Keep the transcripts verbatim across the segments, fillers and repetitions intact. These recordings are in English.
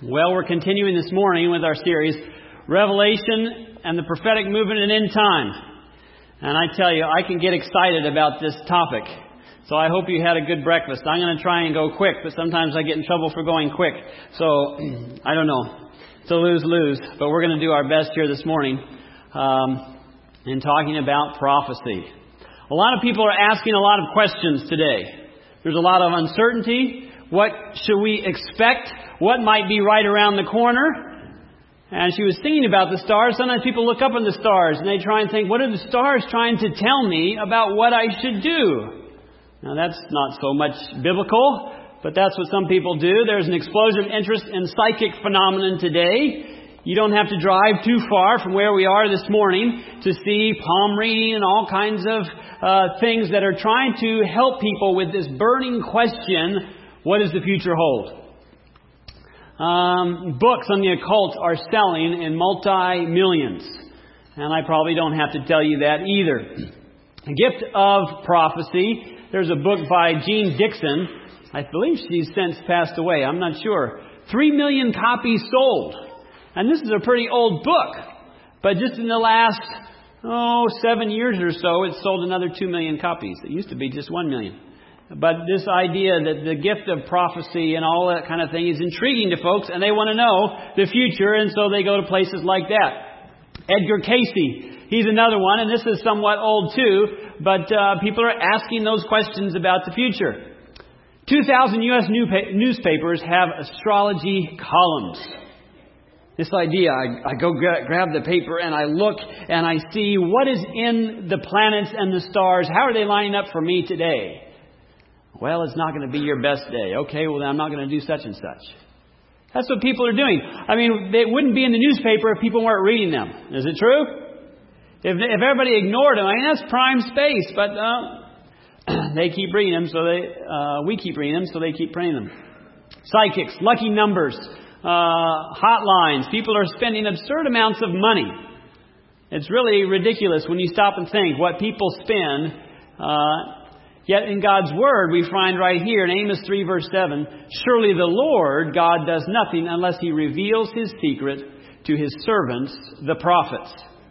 Well, we're continuing this morning with our series, Revelation and the Prophetic Movement in End Time. And I tell you, I can get excited about this topic. So I hope you had a good breakfast. I'm going to try and go quick, but sometimes I get in trouble for going quick. So, I don't know. It's a lose-lose. But we're going to do our best here this morning um, in talking about prophecy. A lot of people are asking a lot of questions today. There's a lot of uncertainty. What should we expect? What might be right around the corner? And she was thinking about the stars. Sometimes people look up at the stars and they try and think, what are the stars trying to tell me about what I should do? Now that's not so much biblical, but that's what some people do. There's an explosion of interest in psychic phenomenon today. You don't have to drive too far from where we are this morning to see palm reading and all kinds of uh, things that are trying to help people with this burning question, what does the future hold? Um, books on the occult are selling in multi-millions. And I probably don't have to tell you that either. Gift of Prophecy. There's a book by Jean Dixon. I believe she's since passed away. I'm not sure. Three million copies sold. And this is a pretty old book. But just in the last, oh, seven years or so, it's sold another two million copies. It used to be just one million. But this idea that the gift of prophecy and all that kind of thing is intriguing to folks, and they want to know the future, and so they go to places like that. Edgar Casey, he's another one, and this is somewhat old too, but uh, people are asking those questions about the future. two thousand U S newspapers have astrology columns. This idea, I, I go gra- grab the paper and I look and I see what is in the planets and the stars. How are they lining up for me today? Well, it's not going to be your best day. Okay, well, then I'm not going to do such and such. That's what people are doing. I mean, they wouldn't be in the newspaper if people weren't reading them. Is it true? If, if everybody ignored them, I mean, that's prime space. But uh, they keep reading them, so they uh, we keep reading them, so they keep printing them. Psychics, lucky numbers, uh, hotlines. People are spending absurd amounts of money. It's really ridiculous when you stop and think what people spend. Uh, Yet in God's Word, we find right here in Amos three verse seven, surely the Lord God does nothing unless He reveals His secret to His servants, the prophets.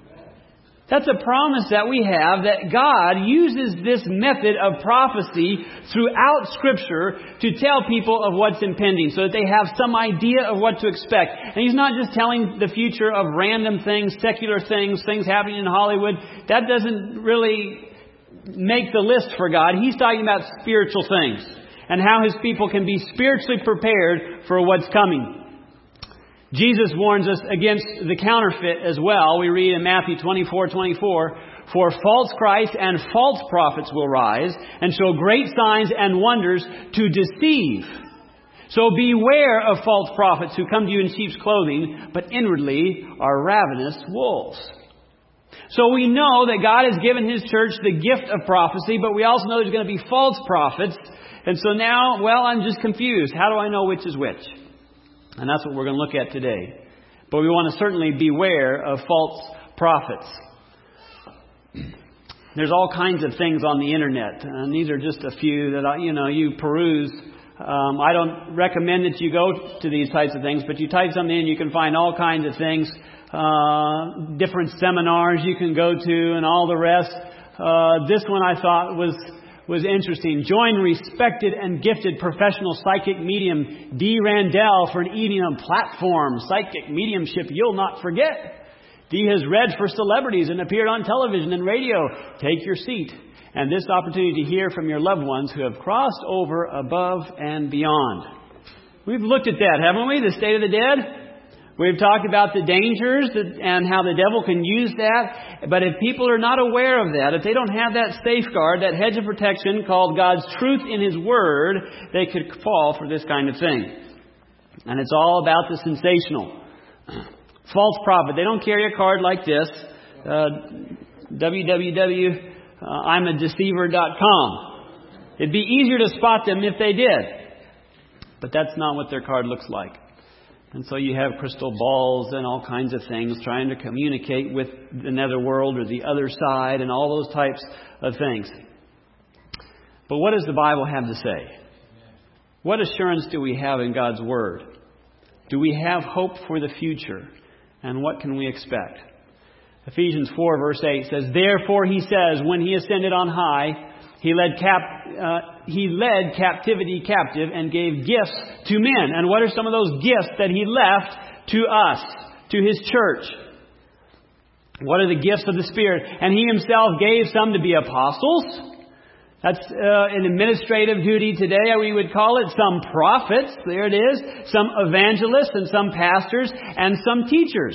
That's a promise that we have, that God uses this method of prophecy throughout Scripture to tell people of what's impending, so that they have some idea of what to expect. And He's not just telling the future of random things, secular things, things happening in Hollywood. That doesn't really make the list for God. He's talking about spiritual things and how His people can be spiritually prepared for what's coming. Jesus warns us against the counterfeit as well. We read in Matthew twenty-four twenty-four, for false Christs and false prophets will rise and show great signs and wonders to deceive. So beware of false prophets who come to you in sheep's clothing, but inwardly are ravenous wolves. So we know that God has given His church the gift of prophecy, but we also know there's going to be false prophets. And so now, well, I'm just confused. How do I know which is which? And that's what we're going to look at today. But we want to certainly beware of false prophets. There's all kinds of things on the internet, and these are just a few that, I, you know, you peruse. Um, I don't recommend that you go to these types of things, but you type something in, you can find all kinds of things. Uh, different seminars you can go to and all the rest. Uh, this one I thought was was interesting. Join respected and gifted professional psychic medium Dee Randell for an evening on platform psychic mediumship you'll not forget. Dee has read for celebrities and appeared on television and radio. Take your seat. And this opportunity to hear from your loved ones who have crossed over above and beyond. We've looked at that, haven't we? The state of the dead. We've talked about the dangers and how the devil can use that. But if people are not aware of that, if they don't have that safeguard, that hedge of protection called God's truth in His Word, they could fall for this kind of thing. And it's all about the sensational. False prophet. They don't carry a card like this. Uh, w w w dot I'm a deceiver dot com. It'd be easier to spot them if they did. But that's not what their card looks like. And so you have crystal balls and all kinds of things trying to communicate with the netherworld or the other side and all those types of things. But what does the Bible have to say? What assurance do we have in God's Word? Do we have hope for the future? And what can we expect? Ephesians four verse eight says, "Therefore he says, when he ascended on high, he led cap, uh, he led captivity captive and gave gifts to men." And what are some of those gifts that he left to us, to his church? What are the gifts of the Spirit? And he himself gave some to be apostles. That's uh, an administrative duty today, we would call it. Some prophets, there it is. Some evangelists and some pastors and some teachers.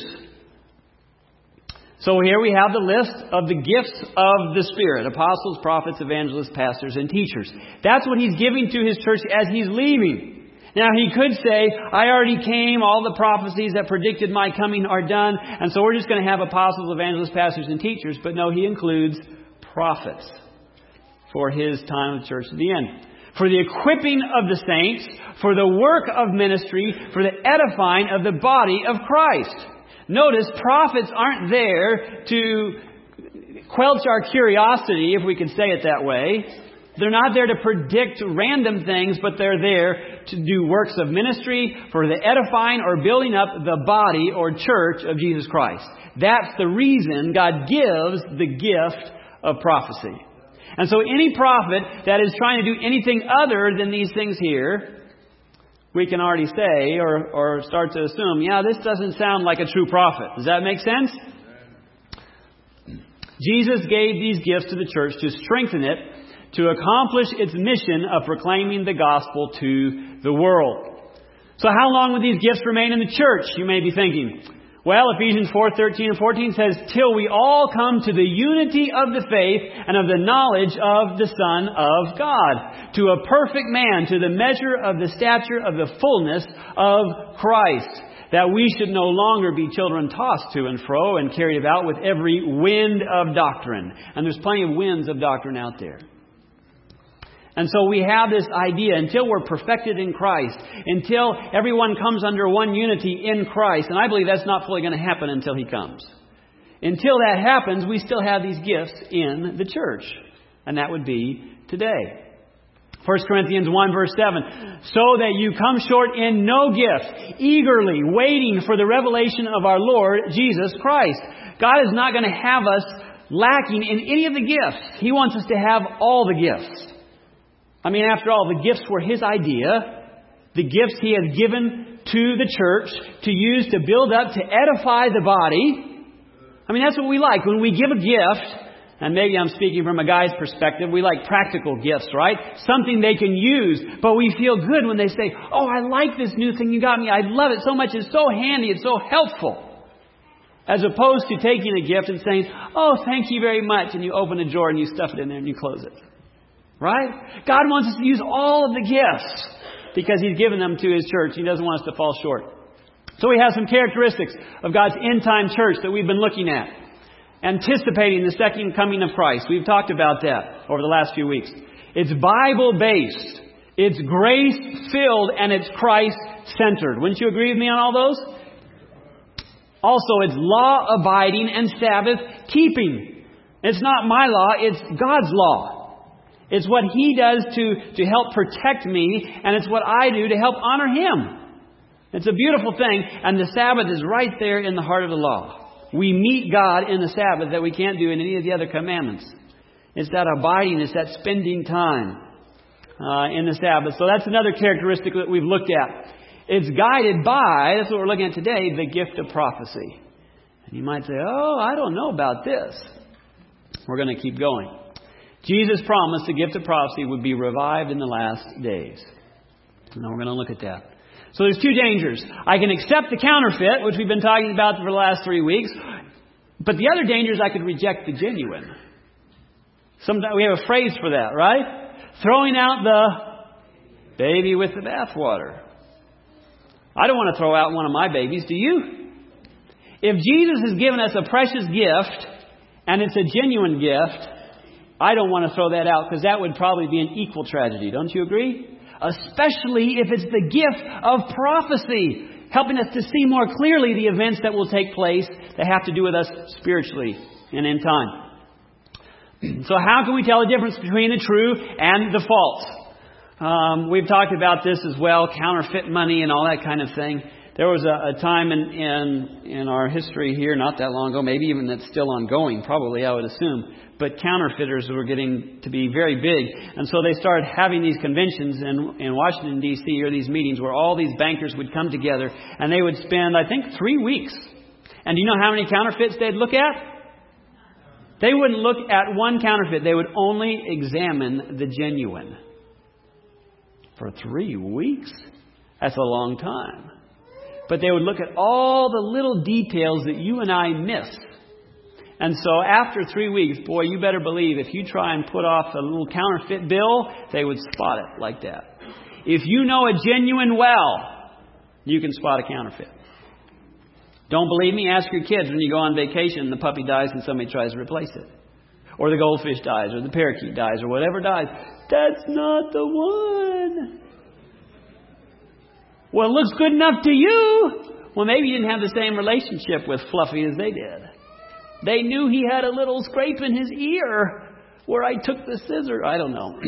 So here we have the list of the gifts of the Spirit. Apostles, prophets, evangelists, pastors, and teachers. That's what he's giving to his church as he's leaving. Now he could say, I already came, all the prophecies that predicted my coming are done, and so we're just going to have apostles, evangelists, pastors, and teachers. But no, he includes prophets for his time of the church at the end. For the equipping of the saints, for the work of ministry, for the edifying of the body of Christ. Notice, prophets aren't there to quench our curiosity, if we could say it that way. They're not there to predict random things, but they're there to do works of ministry for the edifying or building up the body or church of Jesus Christ. That's the reason God gives the gift of prophecy. And so any prophet that is trying to do anything other than these things here, we can already say or, or start to assume, yeah, this doesn't sound like a true prophet. Does that make sense? Jesus gave these gifts to the church to strengthen it, to accomplish its mission of proclaiming the gospel to the world. So how long will these gifts remain in the church, you may be thinking? Well, Ephesians four thirteen and fourteen says, till we all come to the unity of the faith and of the knowledge of the Son of God, to a perfect man, to the measure of the stature of the fullness of Christ, that we should no longer be children tossed to and fro and carried about with every wind of doctrine. And there's plenty of winds of doctrine out there. And so we have this idea, until we're perfected in Christ, until everyone comes under one unity in Christ, and I believe that's not fully going to happen until He comes. Until that happens, we still have these gifts in the church. And that would be today. First Corinthians one verse seven, so that you come short in no gift, eagerly waiting for the revelation of our Lord Jesus Christ. God is not going to have us lacking in any of the gifts. He wants us to have all the gifts. I mean, after all, the gifts were His idea. The gifts He has given to the church to use to build up, to edify the body. I mean, that's what we like. When we give a gift, and maybe I'm speaking from a guy's perspective, we like practical gifts, right? Something they can use, but we feel good when they say, oh, I like this new thing you got me. I love it so much. It's so handy. It's so helpful. As opposed to taking a gift and saying, oh, thank you very much. And you open a drawer and you stuff it in there and you close it. Right? God wants us to use all of the gifts because He's given them to His church. He doesn't want us to fall short. So we have some characteristics of God's end-time church that we've been looking at. Anticipating the second coming of Christ. We've talked about that over the last few weeks. It's Bible-based. It's grace-filled and it's Christ-centered. Wouldn't you agree with me on all those? Also, it's law-abiding and Sabbath-keeping. It's not my law, it's God's law. It's what He does to, to help protect me, and it's what I do to help honor Him. It's a beautiful thing, and the Sabbath is right there in the heart of the law. We meet God in the Sabbath that we can't do in any of the other commandments. It's that abiding, it's that spending time uh, in the Sabbath. So that's another characteristic that we've looked at. It's guided by, that's what we're looking at today, the gift of prophecy. And you might say, oh, I don't know about this. We're going to keep going. Jesus promised the gift of prophecy would be revived in the last days. And now we're going to look at that. So there's two dangers. I can accept the counterfeit, which we've been talking about for the last three weeks. But the other danger is I could reject the genuine. Sometimes we have a phrase for that, right? Throwing out the baby with the bathwater. I don't want to throw out one of my babies, do you? If Jesus has given us a precious gift, and it's a genuine gift, I don't want to throw that out because that would probably be an equal tragedy. Don't you agree? Especially if it's the gift of prophecy, helping us to see more clearly the events that will take place that have to do with us spiritually and in time. So how can we tell the difference between the true and the false? Um, we've talked about this as well, counterfeit money and all that kind of thing. There was a, a time in, in in our history here, not that long ago, maybe even that's still ongoing, probably I would assume, but counterfeiters were getting to be very big. And so they started having these conventions in, in Washington, D C, or these meetings where all these bankers would come together and they would spend, I think, three weeks. And do you know how many counterfeits they'd look at? They wouldn't look at one counterfeit. They would only examine the genuine. For three weeks? That's a long time. But they would look at all the little details that you and I miss. And so after three weeks, boy, you better believe if you try and put off a little counterfeit bill, they would spot it like that. If you know a genuine well, you can spot a counterfeit. Don't believe me? Ask your kids when you go on vacation and the puppy dies and somebody tries to replace it. Or the goldfish dies, or the parakeet dies, or whatever dies. That's not the one. Well, it looks good enough to you. Well, maybe you didn't have the same relationship with Fluffy as they did. They knew he had a little scrape in his ear where I took the scissor. I don't know.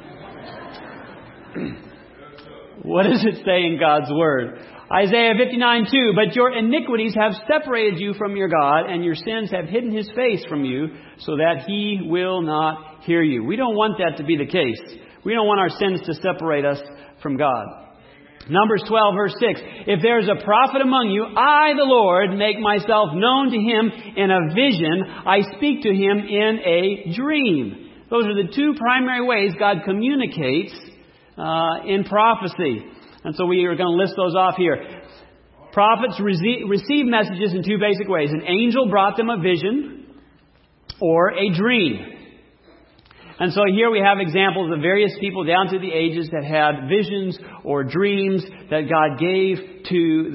What does it say in God's Word? Isaiah fifty-nine two, but your iniquities have separated you from your God, and your sins have hidden His face from you, so that He will not hear you. We don't want that to be the case. We don't want our sins to separate us from God. Numbers twelve, verse six. If there is a prophet among you, I, the Lord, make myself known to him in a vision. I speak to him in a dream. Those are the two primary ways God communicates uh, in prophecy. And so we are going to list those off here. Prophets receive, receive messages in two basic ways. An angel brought them a vision or a dream. And so here we have examples of various people down through the ages that had visions or dreams that God gave to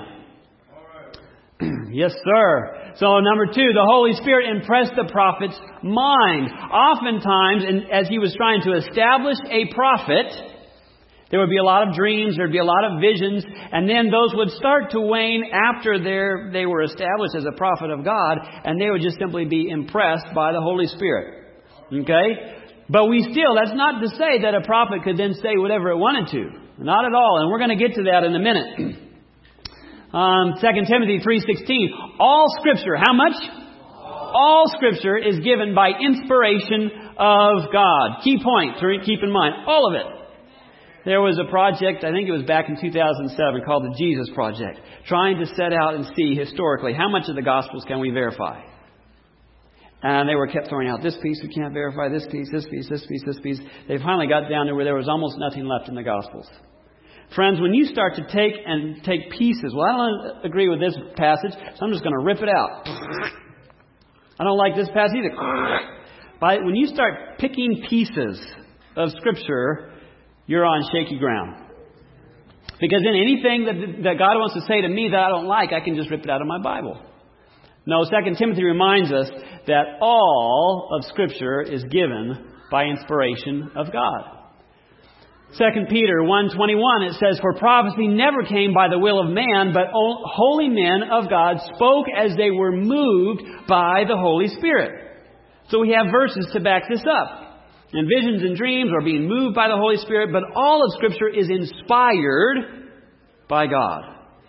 them. Yes, sir. So number two, the Holy Spirit impressed the prophet's mind. Oftentimes, and as he was trying to establish a prophet, there would be a lot of dreams, there would be a lot of visions, and then those would start to wane after they were established as a prophet of God, and they would just simply be impressed by the Holy Spirit. Okay? But we still, that's not to say that a prophet could then say whatever it wanted to. Not at all. And we're going to get to that in a minute. Um, Second Timothy three sixteen. All Scripture, how much? All Scripture is given by inspiration of God. Key point to keep in mind. All of it. There was a project, I think it was back in two thousand seven, called the Jesus Project. Trying to set out and see historically how much of the Gospels can we verify. And they were kept throwing out this piece, we can't verify this piece, this piece, this piece, this piece. They finally got down to where there was almost nothing left in the Gospels. Friends, when you start to take and take pieces, well, I don't agree with this passage, so I'm just going to rip it out. I don't like this passage either. But when you start picking pieces of Scripture, you're on shaky ground. Because then anything that, that God wants to say to me that I don't like, I can just rip it out of my Bible. No, Second Timothy reminds us that all of Scripture is given by inspiration of God. Second Peter one twenty-one, it says, for prophecy never came by the will of man, but holy men of God spoke as they were moved by the Holy Spirit. So we have verses to back this up. And visions and dreams are being moved by the Holy Spirit, but all of Scripture is inspired by God.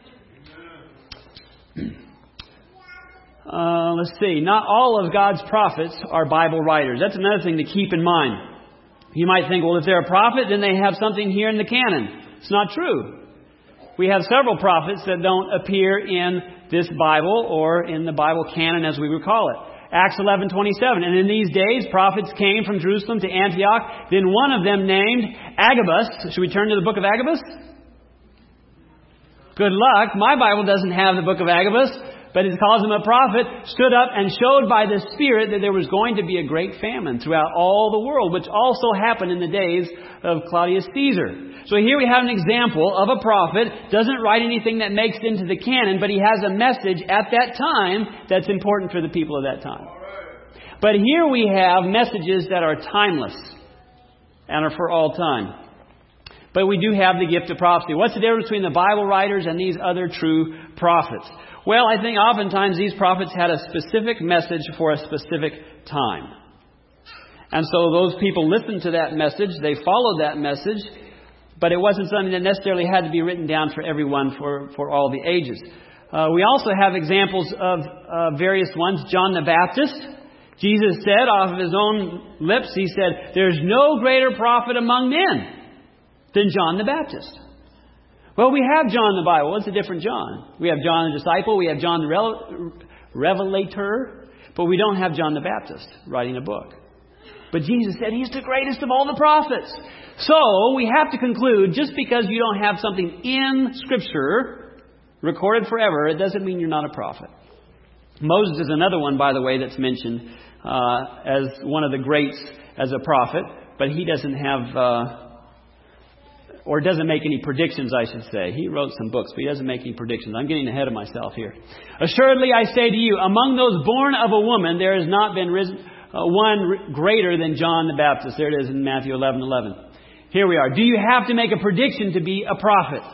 Uh, let's see. Not all of God's prophets are Bible writers. That's another thing to keep in mind. You might think, well, if they're a prophet, then they have something here in the canon. It's not true. We have several prophets that don't appear in this Bible or in the Bible canon as we would call it. Acts eleven twenty-seven. And in these days, prophets came from Jerusalem to Antioch. Then one of them named Agabus. Should we turn to the book of Agabus? Good luck. My Bible doesn't have the book of Agabus. But it calls him a prophet, stood up and showed by the Spirit that there was going to be a great famine throughout all the world, which also happened in the days of Claudius Caesar. So here we have an example of a prophet, doesn't write anything that makes it into the canon, but he has a message at that time that's important for the people of that time. But here we have messages that are timeless and are for all time. But we do have the gift of prophecy. What's the difference between the Bible writers and these other true prophets? Well, I think oftentimes these prophets had a specific message for a specific time. And so those people listened to that message. They followed that message. but it wasn't something that necessarily had to be written down for everyone for, for all the ages. Uh, we also have examples of uh, various ones. John the Baptist. Jesus said off of his own lips, he said, there's no greater prophet among men than John the Baptist. Well, we have John in the Bible. What's a different John? We have John the disciple. We have John the Rel- Revelator. But we don't have John the Baptist writing a book. But Jesus said he's the greatest of all the prophets. So we have to conclude, just because you don't have something in Scripture recorded forever, it doesn't mean you're not a prophet. Moses is another one, by the way, that's mentioned uh, as one of the greats as a prophet. But he doesn't have... Uh, Or doesn't make any predictions, I should say. He wrote some books, but he doesn't make any predictions. I'm getting ahead of myself here. Assuredly, I say to you, among those born of a woman, there has not been risen, uh, one greater than John the Baptist. There it is in Matthew eleven eleven. Here we are. Do you have to make a prediction to be a prophet?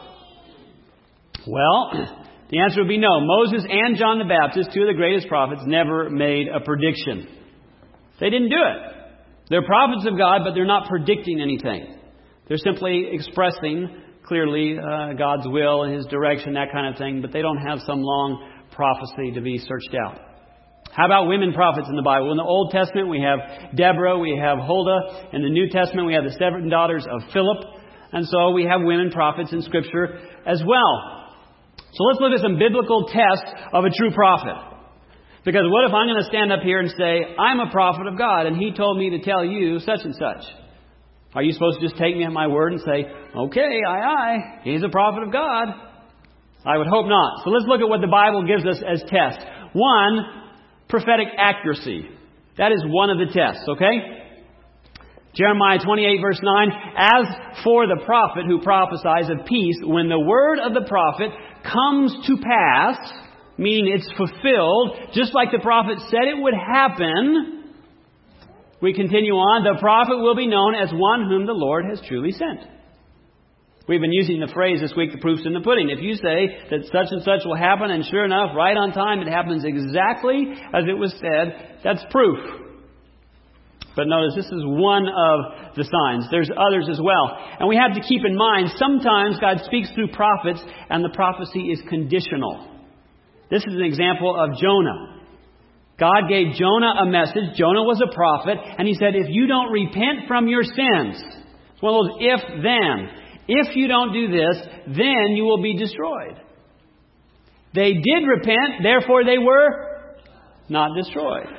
Well, the answer would be no. Moses and John the Baptist, two of the greatest prophets, never made a prediction. They didn't do it. They're prophets of God, but they're not predicting anything. They're simply expressing clearly uh, God's will and His direction, that kind of thing. But they don't have some long prophecy to be searched out. How about women prophets in the Bible? In the Old Testament, we have Deborah, we have Huldah. In the New Testament, we have the seven daughters of Philip. And so we have women prophets in Scripture as well. So let's look at some biblical tests of a true prophet. Because what if I'm going to stand up here and say, I'm a prophet of God, and He told me to tell you such and such? Are you supposed to just take me at my word and say, okay, aye, aye, he's a prophet of God? I would hope not. So let's look at what the Bible gives us as tests. One, prophetic accuracy. That is one of the tests, okay? Jeremiah twenty-eight verse nine, as for the prophet who prophesies of peace, when the word of the prophet comes to pass, meaning it's fulfilled, just like the prophet said it would happen, we continue on, the prophet will be known as one whom the Lord has truly sent. We've been using the phrase this week, the proof's in the pudding. If you say that such and such will happen, and sure enough, right on time, it happens exactly as it was said, that's proof. But notice, this is one of the signs. There's others as well. And we have to keep in mind, sometimes God speaks through prophets, and the prophecy is conditional. This is an example of Jonah. God gave Jonah a message. Jonah was a prophet. And He said, if you don't repent from your sins, it's one of those if-then. If you don't do this, then you will be destroyed. They did repent, therefore they were not destroyed.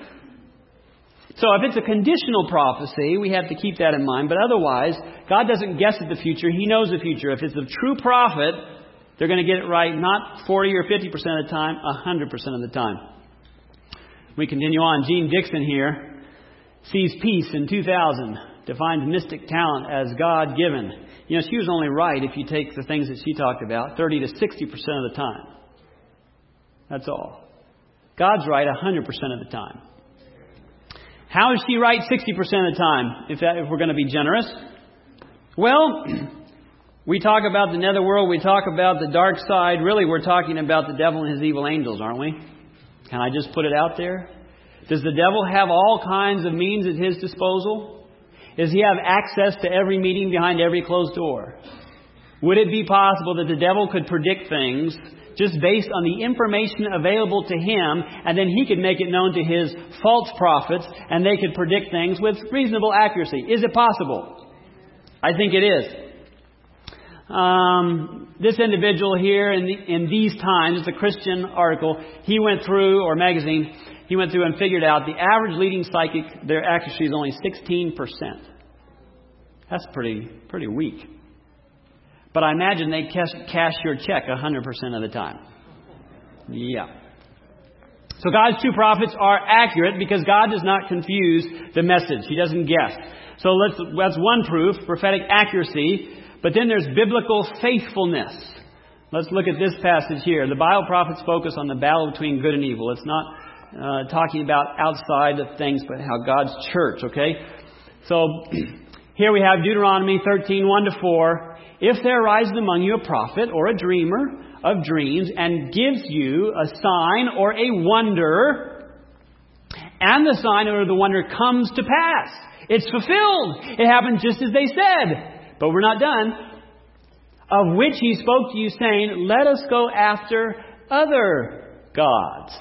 So if it's a conditional prophecy, we have to keep that in mind. But otherwise, God doesn't guess at the future. He knows the future. If it's a true prophet, they're going to get it right not forty or fifty percent of the time, one hundred percent of the time. We continue on. Jean Dixon here sees peace in two thousand, defines mystic talent as God-given. You know, she was only right if you take the things that she talked about, thirty to sixty percent of the time. That's all. God's right one hundred percent of the time. How is she right sixty percent of the time, if, that, if we're going to be generous? Well, we talk about the netherworld, we talk about the dark side. Really, we're talking about the devil and his evil angels, aren't we? Can I just put it out there? Does the devil have all kinds of means at his disposal? Does he have access to every meeting behind every closed door? Would it be possible that the devil could predict things just based on the information available to him, and then he could make it known to his false prophets, and they could predict things with reasonable accuracy? Is it possible? I think it is. Um, this individual here in, the, in these times, it's a Christian article, he went through, or magazine, he went through and figured out the average leading psychic, their accuracy is only sixteen percent. That's pretty pretty weak. But I imagine they cash, cash your check one hundred percent of the time. Yeah. So God's true prophets are accurate because God does not confuse the message. He doesn't guess. So let's, that's one proof, prophetic accuracy. But then there's biblical faithfulness. Let's look at this passage here. The Bible prophets focus on the battle between good and evil. It's not uh, talking about outside of things, but how God's church, okay? So here we have Deuteronomy thirteen, one to four. If there arises among you a prophet or a dreamer of dreams and gives you a sign or a wonder, and the sign or the wonder comes to pass, it's fulfilled. It happened just as they said. But we're not done. of which he spoke to you, saying, let us go after other gods.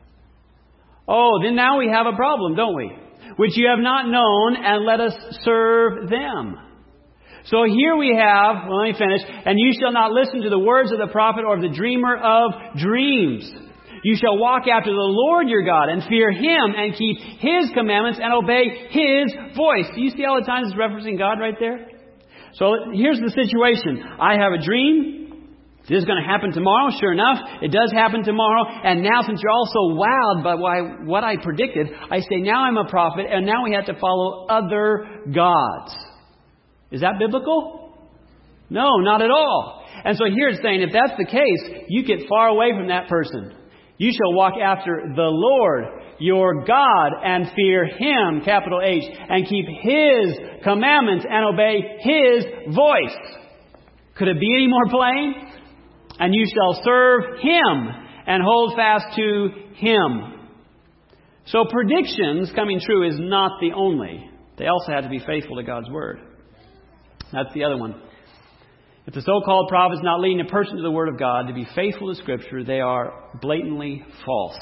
Oh, then now we have a problem, don't we? Which you have not known, and let us serve them. So here we have, well, let me finish. And you shall not listen to the words of the prophet or of the dreamer of dreams. You shall walk after the Lord your God and fear Him and keep His commandments and obey His voice. Do you see all the times it's referencing God right there? So here's the situation. I have a dream. This is going to happen tomorrow. Sure enough, it does happen tomorrow. And now, since you're all so wowed by what I predicted, I say, now I'm a prophet, and now we have to follow other gods. Is that biblical? No, not at all. And so here it's saying, if that's the case, you get far away from that person. You shall walk after the Lord your God and fear Him, capital H, and keep His commandments and obey His voice. Could it be any more plain? And you shall serve Him and hold fast to Him. So predictions coming true is not the only. They also have to be faithful to God's Word. That's the other one. If the so-called prophet is not leading a person to the Word of God to be faithful to Scripture, they are blatantly false.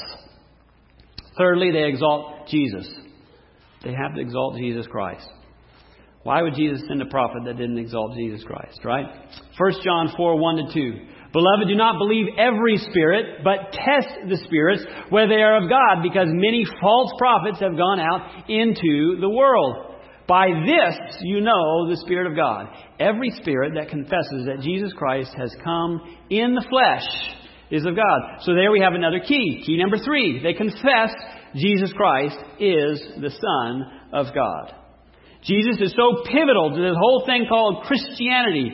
Thirdly, they exalt Jesus. They have to exalt Jesus Christ. Why would Jesus send a prophet that didn't exalt Jesus Christ, right? First John four, one to two. Beloved, do not believe every spirit, but test the spirits whether they are of God, because many false prophets have gone out into the world. By this you know the Spirit of God. Every spirit that confesses that Jesus Christ has come in the flesh is of God. So there we have another key. Key number three. They confess Jesus Christ is the Son of God. Jesus is so pivotal to this whole thing called Christianity.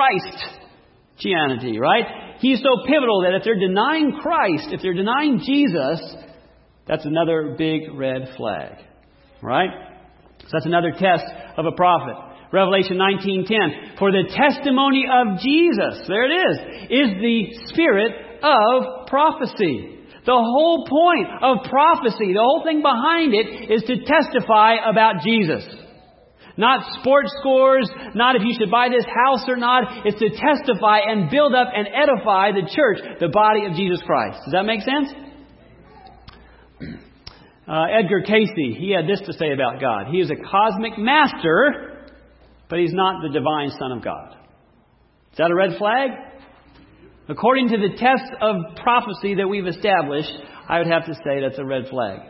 Christianity, right? He's so pivotal that if they're denying Christ, if they're denying Jesus, that's another big red flag. Right? So that's another test of a prophet. Revelation nineteen ten. For the testimony of Jesus, there it is, is the spirit of prophecy. The whole point of prophecy, the whole thing behind it, is to testify about Jesus. Not sports scores, not if you should buy this house or not. It's to testify and build up and edify the church, the body of Jesus Christ. Does that make sense? Uh, Edgar Casey, he had this to say about God. He is a cosmic master, but He's not the divine Son of God. Is that a red flag? According to the test of prophecy that we've established, I would have to say that's a red flag.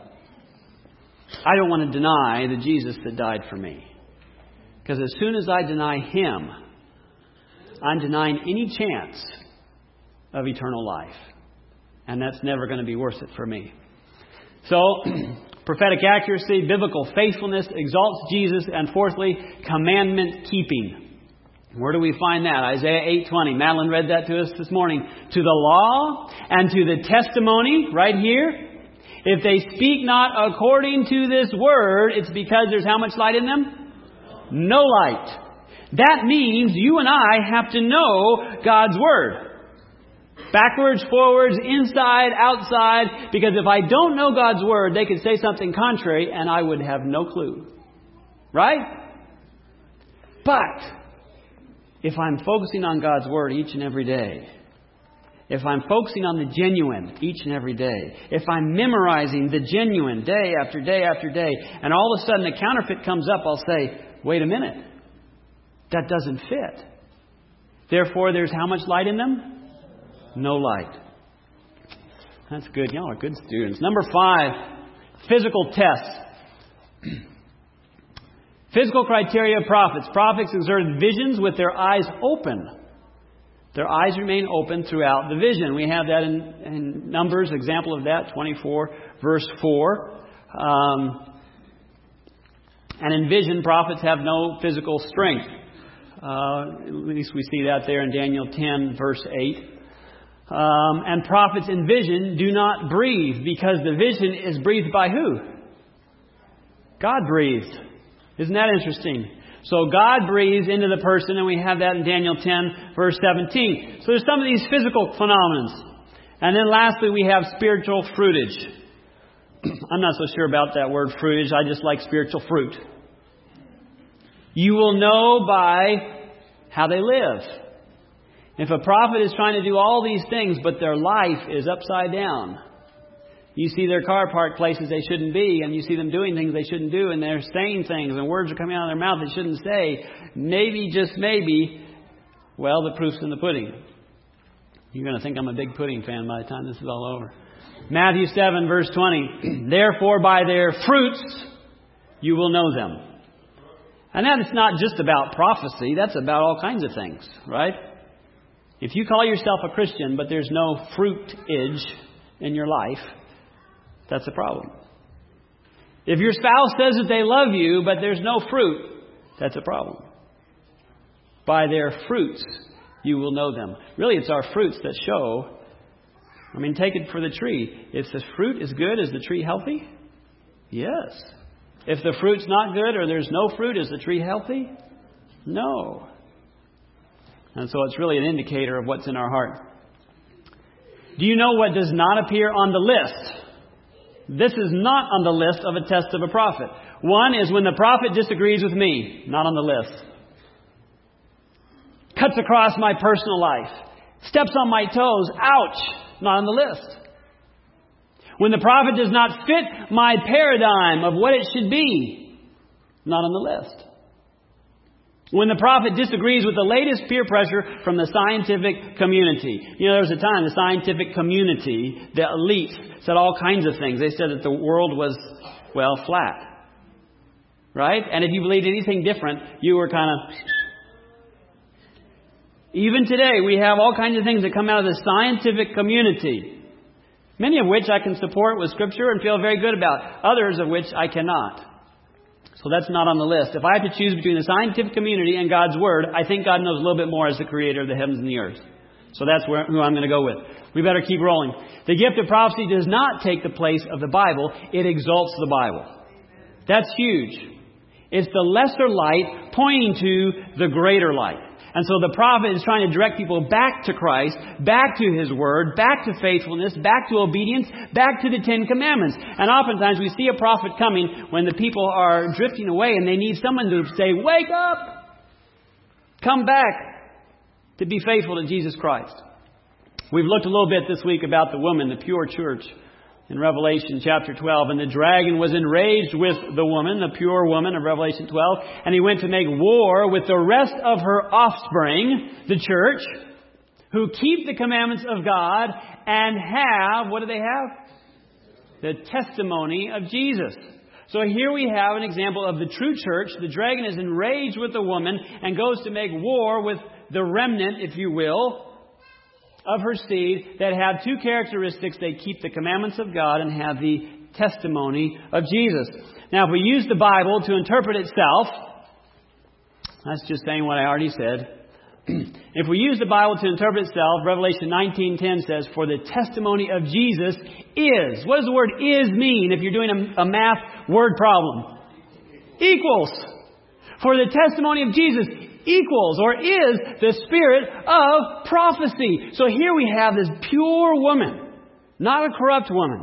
I don't want to deny the Jesus that died for me. Because as soon as I deny Him, I'm denying any chance of eternal life. And that's never going to be worth it for me. So, prophetic accuracy, biblical faithfulness exalts Jesus, and fourthly, commandment keeping. Where do we find that? Isaiah eight twenty. Madeline read that to us this morning. To the law and to the testimony, right here. If they speak not according to this word, it's because there's how much light in them? No light. That means you and I have to know God's Word. Backwards, forwards, inside, outside. Because if I don't know God's Word, they could say something contrary and I would have no clue. Right? But if I'm focusing on God's Word each and every day, if I'm focusing on the genuine each and every day, if I'm memorizing the genuine day after day after day, and all of a sudden a counterfeit comes up, I'll say, wait a minute. That doesn't fit. Therefore, there's how much light in them? No light. That's good. Y'all are good students. Number five, physical tests. Physical criteria of prophets. Prophets exert visions with their eyes open. Their eyes remain open throughout the vision. We have that in, in Numbers, example of that, twenty-four, verse four. Um, and in vision, prophets have no physical strength. Uh, at least we see that there in Daniel ten, verse eight. Um, and prophets in vision do not breathe, because the vision is breathed by who? God breathed. Isn't that interesting? So God breathes into the person, and we have that in Daniel ten, verse seventeen. So there's some of these physical phenomena. And then lastly, we have spiritual fruitage. I'm not so sure about that word fruitage. I just like spiritual fruit. You will know by how they live. If a prophet is trying to do all these things, but their life is upside down, you see their car parked places they shouldn't be, and you see them doing things they shouldn't do, and they're saying things, and words are coming out of their mouth they shouldn't say, maybe, just maybe, well, the proof's in the pudding. You're going to think I'm a big pudding fan by the time this is all over. Matthew seven, verse twenty. Therefore, by their fruits you will know them. And that is not just about prophecy. That's about all kinds of things, right? If you call yourself a Christian, but there's no fruitage in your life, that's a problem. If your spouse says that they love you, but there's no fruit, that's a problem. By their fruits you will know them. Really, it's our fruits that show. I mean, take it for the tree. If the fruit is good, is the tree healthy? Yes. If the fruit's not good or there's no fruit, is the tree healthy? No. And so it's really an indicator of what's in our heart. Do you know what does not appear on the list? This is not on the list of a test of a prophet. One is when the prophet disagrees with me. Not on the list. Cuts across my personal life. Steps on my toes. Ouch. Not on the list. When the prophet does not fit my paradigm of what it should be. Not on the list. When the prophet disagrees with the latest peer pressure from the scientific community. You know, there was a time the scientific community, the elites, said all kinds of things. They said that the world was, well, flat. Right? And if you believed anything different, you were kind of... Even today, we have all kinds of things that come out of the scientific community. Many of which I can support with Scripture and feel very good about. Others of which I cannot. So that's not on the list. If I had to choose between the scientific community and God's Word, I think God knows a little bit more as the Creator of the heavens and the earth. So that's where, who I'm going to go with. We better keep rolling. The gift of prophecy does not take the place of the Bible. It exalts the Bible. That's huge. It's the lesser light pointing to the greater light. And so the prophet is trying to direct people back to Christ, back to His Word, back to faithfulness, back to obedience, back to the Ten Commandments. And oftentimes we see a prophet coming when the people are drifting away and they need someone to say, wake up! Come back to be faithful to Jesus Christ. We've looked a little bit this week about the woman, the pure church, in Revelation chapter twelve. And the dragon was enraged with the woman, the pure woman of Revelation twelve. And he went to make war with the rest of her offspring, the church, who keep the commandments of God and have, what do they have? The testimony of Jesus. So here we have an example of the true church. The dragon is enraged with the woman and goes to make war with the remnant, if you will, of her seed that have two characteristics. They keep the commandments of God and have the testimony of Jesus. Now, if we use the Bible to interpret itself, that's just saying what I already said. If we use the Bible to interpret itself, Revelation nineteen ten says, for the testimony of Jesus is. What does the word is mean if you're doing a, a math word problem? Equals. For the testimony of Jesus equals or is the spirit of prophecy. So here we have this pure woman, not a corrupt woman.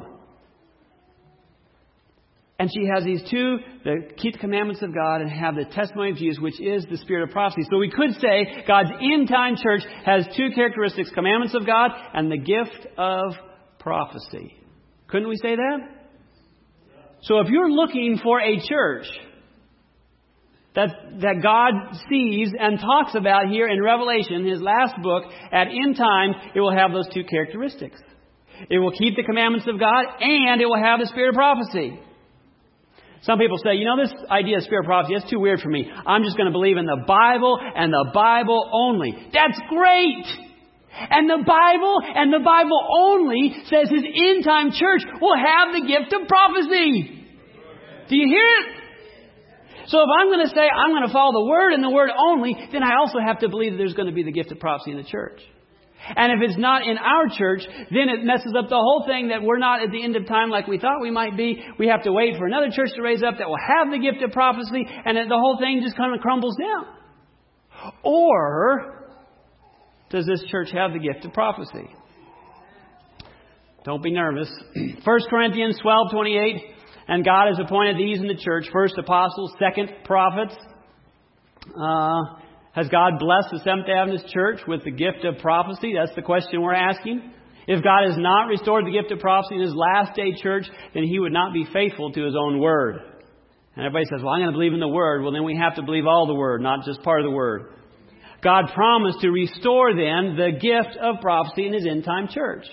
And she has these two that keep the commandments of God and have the testimony of Jesus, which is the spirit of prophecy. So we could say God's end-time church has two characteristics, commandments of God and the gift of prophecy. Couldn't we say that? So if you're looking for a church that, that God sees and talks about here in Revelation, His last book, at end time, it will have those two characteristics. It will keep the commandments of God and it will have the spirit of prophecy. Some people say, you know, this idea of spirit of prophecy, that's too weird for me. I'm just going to believe in the Bible and the Bible only. That's great! And the Bible and the Bible only says His end-time church will have the gift of prophecy. Do you hear it? So if I'm going to say I'm going to follow the Word and the Word only, then I also have to believe that there's going to be the gift of prophecy in the church. And if it's not in our church, then it messes up the whole thing that we're not at the end of time like we thought we might be. We have to wait for another church to raise up that will have the gift of prophecy, and the whole thing just kind of crumbles down. Or does this church have the gift of prophecy? Don't be nervous. First Corinthians twelve twenty-eight, and God has appointed these in the church, first apostles, second prophets, uh, Has God blessed the Seventh-day Adventist Church with the gift of prophecy? That's the question we're asking. If God has not restored the gift of prophecy in His last day church, then He would not be faithful to His own Word. And everybody says, well, I'm going to believe in the Word. Well, then we have to believe all the Word, not just part of the Word. God promised to restore then the gift of prophecy in His end-time church.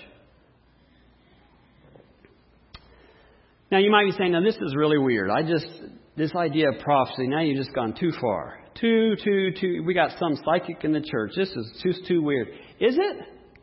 Now, you might be saying, now, this is really weird. I just, this idea of prophecy, now you've just gone too far. Too, too, too, we got some psychic in the church. This is just too weird. Is it?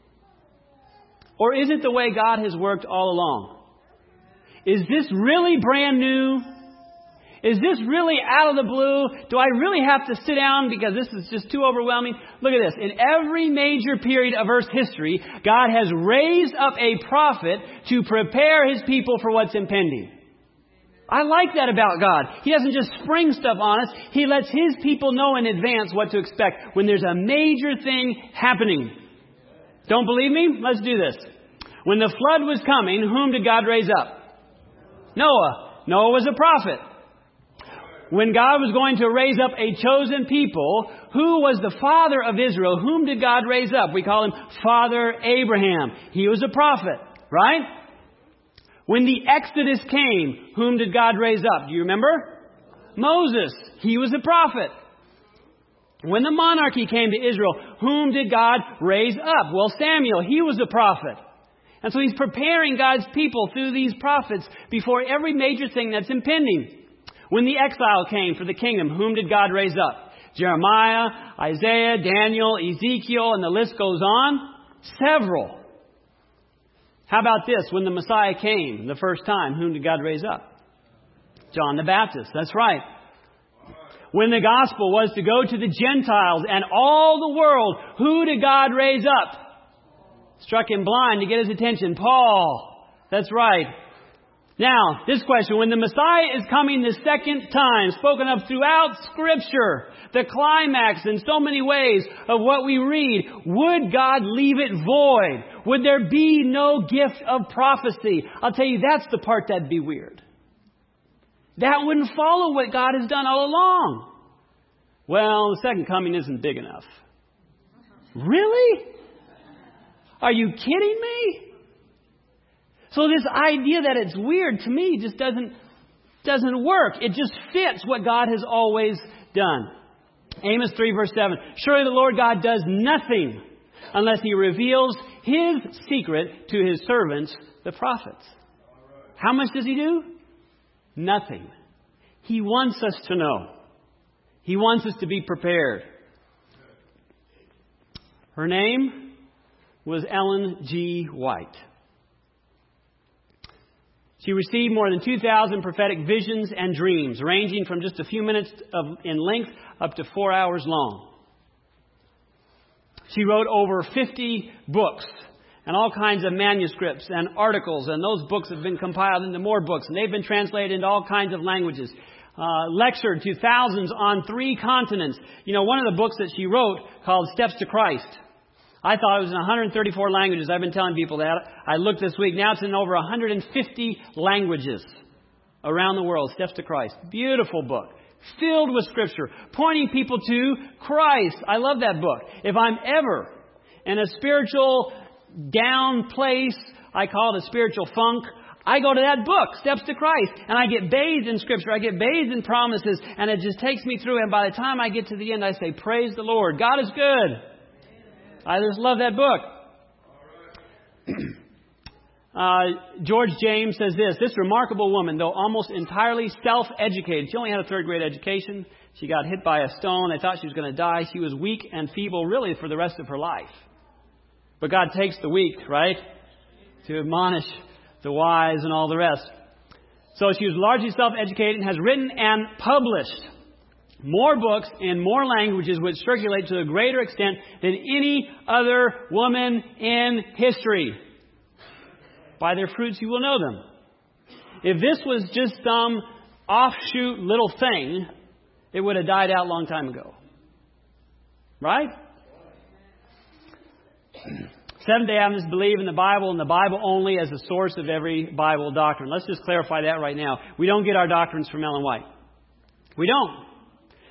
Or is it the way God has worked all along? Is this really brand new? Is this really out of the blue? Do I really have to sit down because this is just too overwhelming? Look at this. In every major period of Earth's history, God has raised up a prophet to prepare His people for what's impending. I like that about God. He doesn't just spring stuff on us. He lets His people know in advance what to expect when there's a major thing happening. Don't believe me? Let's do this. When the flood was coming, whom did God raise up? Noah. Noah was a prophet. When God was going to raise up a chosen people, who was the father of Israel? Whom did God raise up? We call him Father Abraham. He was a prophet, right? When the Exodus came, whom did God raise up? Do you remember? Moses. He was a prophet. When the monarchy came to Israel, whom did God raise up? Well, Samuel. He was a prophet. And so He's preparing God's people through these prophets before every major thing that's impending. When the exile came for the kingdom, whom did God raise up? Jeremiah, Isaiah, Daniel, Ezekiel, and the list goes on. Several. How about this? When the Messiah came the first time, whom did God raise up? John the Baptist. That's right. When the gospel was to go to the Gentiles and all the world, who did God raise up? Struck him blind to get his attention. Paul. That's right. Now, this question. When the Messiah is coming the second time, spoken of throughout Scripture, the climax in so many ways of what we read, would God leave it void? Would there be no gift of prophecy? I'll tell you, that's the part that'd be weird. That wouldn't follow what God has done all along. Well, the second coming isn't big enough. Really? Are you kidding me? So this idea that it's weird to me just doesn't, doesn't work. It just fits what God has always done. Amos three verse seven. Surely the Lord God does nothing unless He reveals His secret to His servants, the prophets. How much does He do? Nothing. He wants us to know. He wants us to be prepared. Her name was Ellen G. White. She received more than two thousand prophetic visions and dreams, ranging from just a few minutes of, in length up to four hours long. She wrote over fifty books and all kinds of manuscripts and articles, and those books have been compiled into more books, and they've been translated into all kinds of languages. Uh, lectured to thousands on three continents. You know, one of the books that she wrote called Steps to Christ. I thought it was in one hundred thirty-four languages. I've been telling people that. I looked this week. Now it's in over one hundred fifty languages around the world. Steps to Christ. Beautiful book. Filled with Scripture. Pointing people to Christ. I love that book. If I'm ever in a spiritual down place, I call it a spiritual funk, I go to that book, Steps to Christ, and I get bathed in Scripture. I get bathed in promises, and it just takes me through. And by the time I get to the end, I say, praise the Lord. God is good. I just love that book. uh, George James says this. This remarkable woman, though almost entirely self-educated. She only had a third grade education. She got hit by a stone. They thought she was going to die. She was weak and feeble really for the rest of her life. But God takes the weak, right? To admonish the wise and all the rest. So she was largely self-educated and has written and published more books in more languages which circulate to a greater extent than any other woman in history. By their fruits you will know them. If this was just some offshoot little thing, it would have died out a long time ago. Right? Seventh-day Adventists believe in the Bible and the Bible only as the source of every Bible doctrine. Let's just clarify that right now. We don't get our doctrines from Ellen White. We don't.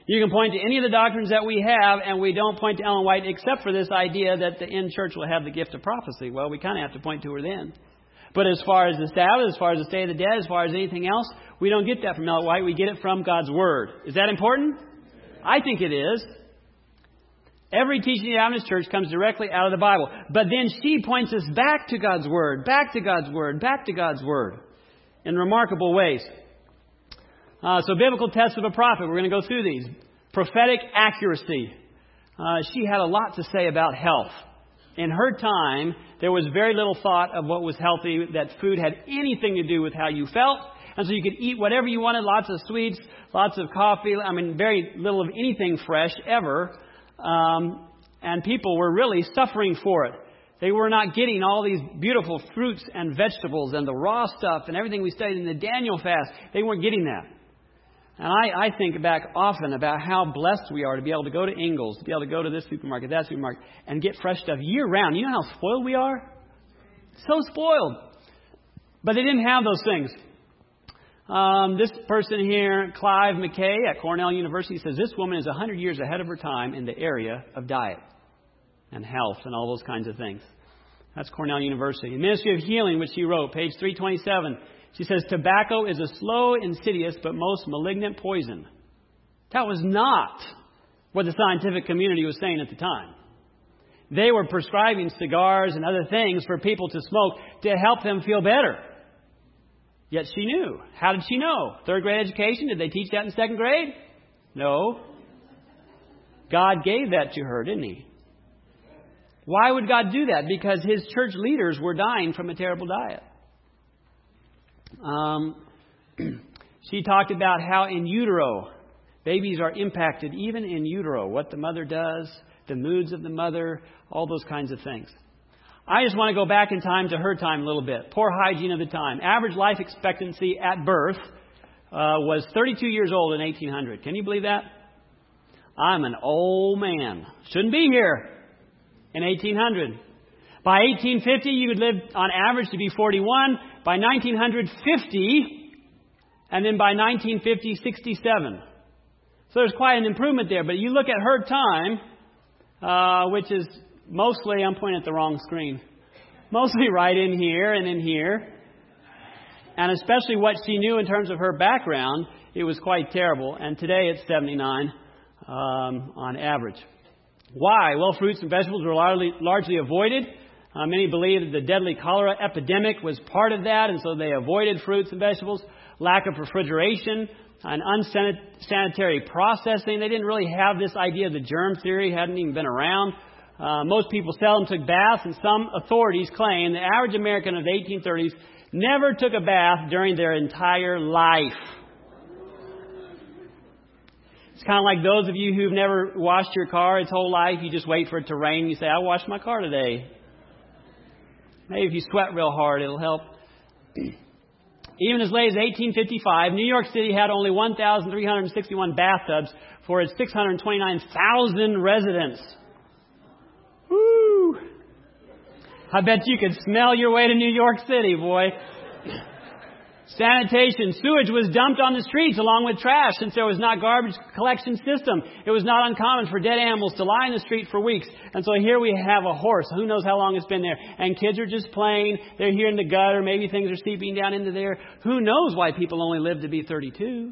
You can point to any of the doctrines that we have, and we don't point to Ellen White except for this idea that the end church will have the gift of prophecy. Well, we kind of have to point to her then. But as far as the Sabbath, as far as the state of the dead, as far as anything else, we don't get that from Ellen White. We get it from God's Word. Is that important? I think it is. Every teaching of the Adventist Church comes directly out of the Bible. But then she points us back to God's Word, back to God's Word, back to God's Word in remarkable ways. Uh, so biblical tests of a prophet. We're going to go through these. Prophetic accuracy. Uh, she had a lot to say about health. In her time, there was very little thought of what was healthy, that food had anything to do with how you felt. And so you could eat whatever you wanted, lots of sweets, lots of coffee. I mean, very little of anything fresh ever. Um, and people were really suffering for it. They were not getting all these beautiful fruits and vegetables and the raw stuff and everything we studied in the Daniel fast. They weren't getting that. And I, I think back often about how blessed we are to be able to go to Ingles, to be able to go to this supermarket, that supermarket, and get fresh stuff year round. You know how spoiled we are? So spoiled. But they didn't have those things. Um, this person here, Clive McKay at Cornell University, says this woman is one hundred years ahead of her time in the area of diet and health and all those kinds of things. That's Cornell University. Ministry of Healing, which she wrote, page three twenty-seven. She says, tobacco is a slow, insidious, but most malignant poison. That was not what the scientific community was saying at the time. They were prescribing cigars and other things for people to smoke to help them feel better. Yet she knew. How did she know? Third grade education? Did they teach that in second grade? No. God gave that to her, didn't He? Why would God do that? Because His church leaders were dying from a terrible diet. Um, she talked about how in utero, babies are impacted even in utero. What the mother does, the moods of the mother, all those kinds of things. I just want to go back in time to her time a little bit. Poor hygiene of the time. Average life expectancy at birth uh, was thirty-two years old in eighteen hundred. Can you believe that? I'm an old man. Shouldn't be here in eighteen hundred. By eighteen fifty, you would live on average to be forty-one. By nineteen fifty, and then by nineteen fifty, sixty-seven. So there's quite an improvement there. But you look at her time, uh, which is mostly, I'm pointing at the wrong screen, mostly right in here and in here. And especially what she knew in terms of her background, it was quite terrible. And today it's seventy-nine um, on average. Why? Well, fruits and vegetables were largely, largely avoided. Uh, many believe that the deadly cholera epidemic was part of that, and so they avoided fruits and vegetables. Lack of refrigeration and unsanitary processing. They didn't really have this idea of the germ theory, hadn't even been around. Uh, most people seldom took baths, and some authorities claim the average American of the eighteen thirties never took a bath during their entire life. It's kind of like those of you who've never washed your car its whole life. You just wait for it to rain and you say, I washed my car today. Maybe if you sweat real hard, it'll help. Even as late as eighteen fifty-five, New York City had only one thousand three hundred sixty-one bathtubs for its six hundred twenty-nine thousand residents. Woo! I bet you could smell your way to New York City, boy. Sanitation, sewage was dumped on the streets along with trash since there was not garbage collection system. It was not uncommon for dead animals to lie in the street for weeks. And so here we have a horse. Who knows how long it's been there? And kids are just playing. They're here in the gutter. Maybe things are seeping down into there. Who knows why people only live to be thirty-two?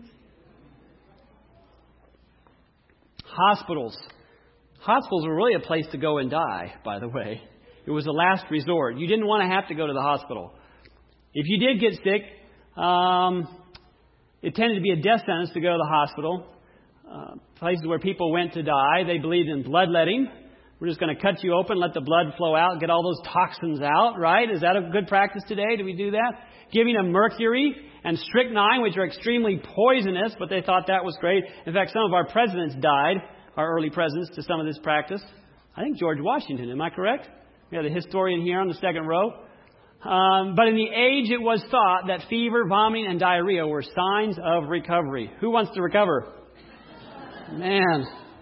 Hospitals. Hospitals were really a place to go and die, by the way. It was a last resort. You didn't want to have to go to the hospital. If you did get sick, Um, it tended to be a death sentence to go to the hospital. Uh, places where people went to die. They believed in bloodletting. We're just going to cut you open, let the blood flow out, get all those toxins out, right? Is that a good practice today? Do we do that? Giving them mercury and strychnine, which are extremely poisonous, but they thought that was great. In fact, some of our presidents died, our early presidents, to some of this practice. I think George Washington, am I correct? We have the historian here on the second row. Um, but in the age, it was thought that fever, vomiting, and diarrhea were signs of recovery. Who wants to recover? Man.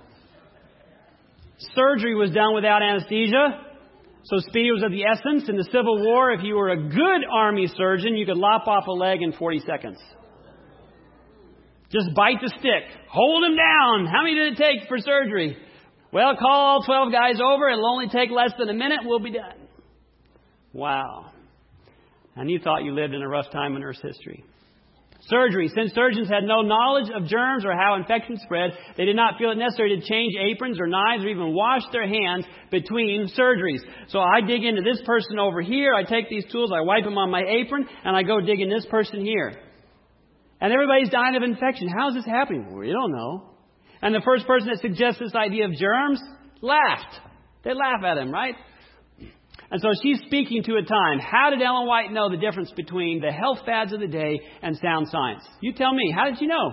Surgery was done without anesthesia, so speed was of the essence. In the Civil War, if you were a good army surgeon, you could lop off a leg in forty seconds. Just bite the stick. Hold him down. How many did it take for surgery? Well, call all twelve guys over. It'll only take less than a minute. We'll be done. Wow. And you thought you lived in a rough time in Earth's history. Surgery. Since surgeons had no knowledge of germs or how infections spread, they did not feel it necessary to change aprons or knives or even wash their hands between surgeries. So I dig into this person over here. I take these tools. I wipe them on my apron. And I go dig in this person here. And everybody's dying of infection. How is this happening? Well, you don't know. And the first person that suggests this idea of germs laughed. They laugh at him, right? And so she's speaking to a time. How did Ellen White know the difference between the health fads of the day and sound science? You tell me. How did you know?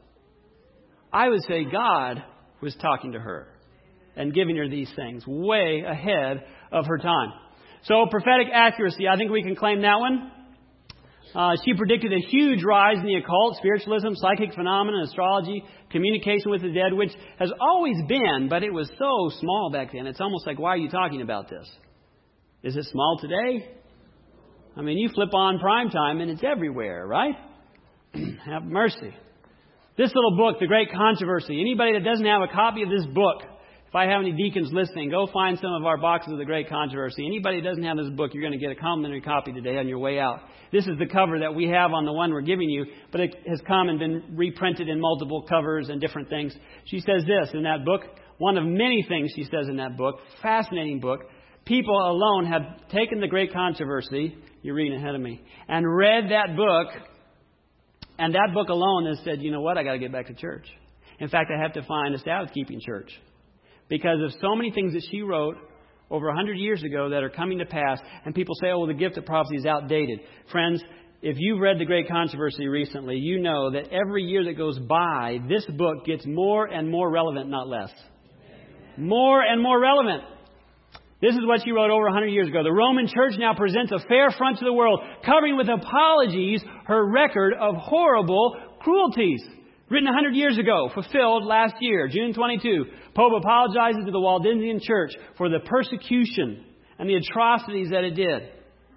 I would say God was talking to her and giving her these things way ahead of her time. So prophetic accuracy, I think we can claim that one. Uh, she predicted a huge rise in the occult, spiritualism, psychic phenomena, astrology, communication with the dead, which has always been, but it was so small back then. It's almost like, why are you talking about this? Is it small today? I mean, you flip on prime time and it's everywhere, right? Have mercy. This little book, The Great Controversy. Anybody that doesn't have a copy of this book, if I have any deacons listening, go find some of our boxes of The Great Controversy. Anybody that doesn't have this book, you're going to get a complimentary copy today on your way out. This is the cover that we have on the one we're giving you, but it has come and been reprinted in multiple covers and different things. She says this in that book. One of many things she says in that book. Fascinating book. People alone have taken The Great Controversy, you're reading ahead of me, and read that book, and that book alone has said, you know what, I got to get back to church. In fact, I have to find a Sabbath-keeping church because of so many things that she wrote over one hundred years ago that are coming to pass, and people say, oh, well, the gift of prophecy is outdated. Friends, if you've read The Great Controversy recently, you know that every year that goes by, this book gets more and more relevant, not less. More and more relevant. This is what she wrote over one hundred years ago. The Roman Church now presents a fair front to the world, covering with apologies her record of horrible cruelties. Written one hundred years ago, fulfilled last year, June twenty-second. Pope apologizes to the Waldensian Church for the persecution and the atrocities that it did.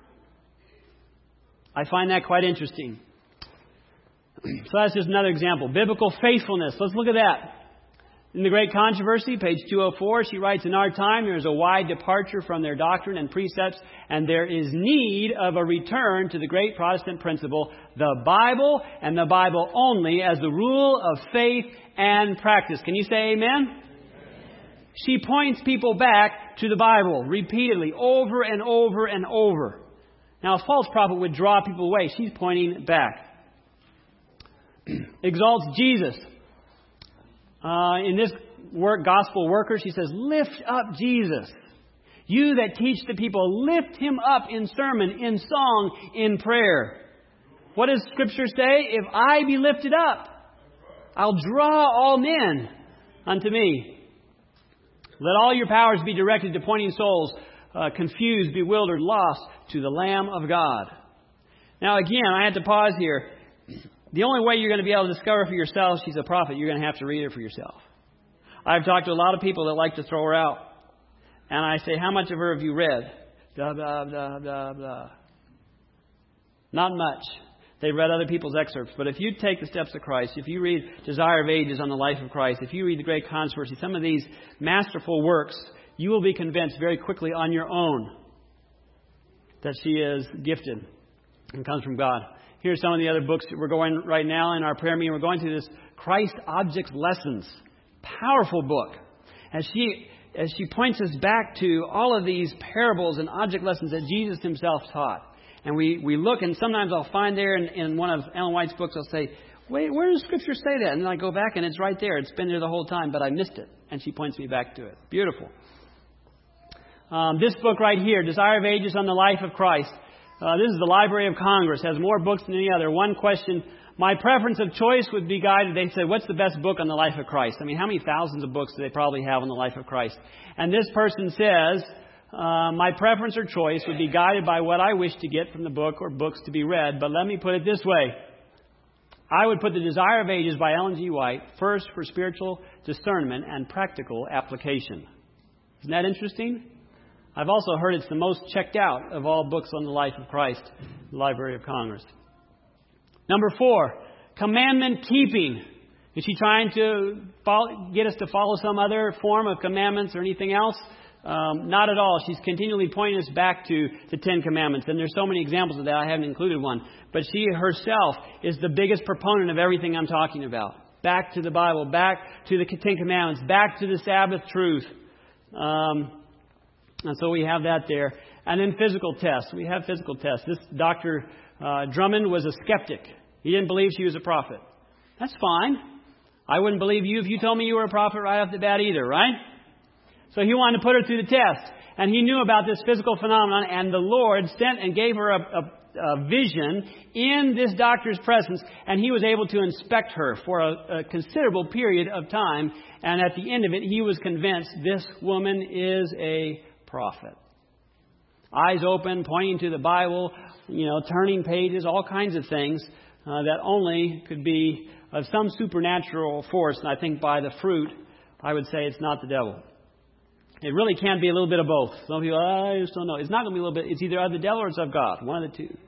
I find that quite interesting. So that's just another example. Biblical faithfulness. Let's look at that. In The Great Controversy, page two oh four, she writes, in our time there is a wide departure from their doctrine and precepts, and there is need of a return to the great Protestant principle, the Bible and the Bible only, as the rule of faith and practice. Can you say amen? Amen. She points people back to the Bible repeatedly, over and over and over. Now, a false prophet would draw people away. She's pointing back. Exalts Jesus. Uh, in this work, Gospel Worker, she says, lift up Jesus. You that teach the people, lift him up in sermon, in song, in prayer. What does Scripture say? If I be lifted up, I'll draw all men unto me. Let all your powers be directed to pointing souls, uh, confused, bewildered, lost, to the Lamb of God. Now again, I had to pause here. The only way you're going to be able to discover for yourself she's a prophet, you're going to have to read her for yourself. I've talked to a lot of people that like to throw her out. And I say, how much of her have you read? Blah, blah, blah, blah, blah. Not much. They've read other people's excerpts. But if you take the steps of Christ, if you read Desire of Ages on the life of Christ, if you read The Great Controversy, some of these masterful works, you will be convinced very quickly on your own that she is gifted and comes from God. Here's some of the other books that we're going right now in our prayer meeting. We're going through this Christ Objects Lessons. Powerful book. As she, as she points us back to all of these parables and object lessons that Jesus himself taught. And we, we look, and sometimes I'll find there in, in one of Ellen White's books, I'll say, wait, where does Scripture say that? And then I go back and it's right there. It's been there the whole time, but I missed it. And she points me back to it. Beautiful. Um, this book right here, Desire of Ages on the Life of Christ. Uh, this is the Library of Congress. Has more books than any other. One question, my preference of choice would be guided. They said, what's the best book on the life of Christ? I mean, how many thousands of books do they probably have on the life of Christ? And this person says, uh, my preference or choice would be guided by what I wish to get from the book or books to be read. But let me put it this way. I would put The Desire of Ages by Ellen G. White first for spiritual discernment and practical application. Isn't that interesting? I've also heard it's the most checked out of all books on the life of Christ, the Library of Congress. Number four, commandment keeping. Is she trying to follow, get us to follow some other form of commandments or anything else? Um, not at all. She's continually pointing us back to the Ten Commandments. And there's so many examples of that. I haven't included one. But she herself is the biggest proponent of everything I'm talking about. Back to the Bible, back to the Ten Commandments, back to the Sabbath truth. Um, and so we have that there. And then physical tests. We have physical tests. This Doctor uh, Drummond was a skeptic. He didn't believe she was a prophet. That's fine. I wouldn't believe you if you told me you were a prophet right off the bat either, right? So he wanted to put her through the test. And he knew about this physical phenomenon. And the Lord sent and gave her a, a, a vision in this doctor's presence. And he was able to inspect her for a, a considerable period of time. And at the end of it, he was convinced this woman is a prophet. Eyes open, pointing to the Bible, you know, turning pages, all kinds of things uh, that only could be of some supernatural force. And I think by the fruit, I would say it's not the devil. It really can be a little bit of both. Some people, oh, I just don't know. It's not going to be a little bit. It's either of the devil or it's of God. One of the two.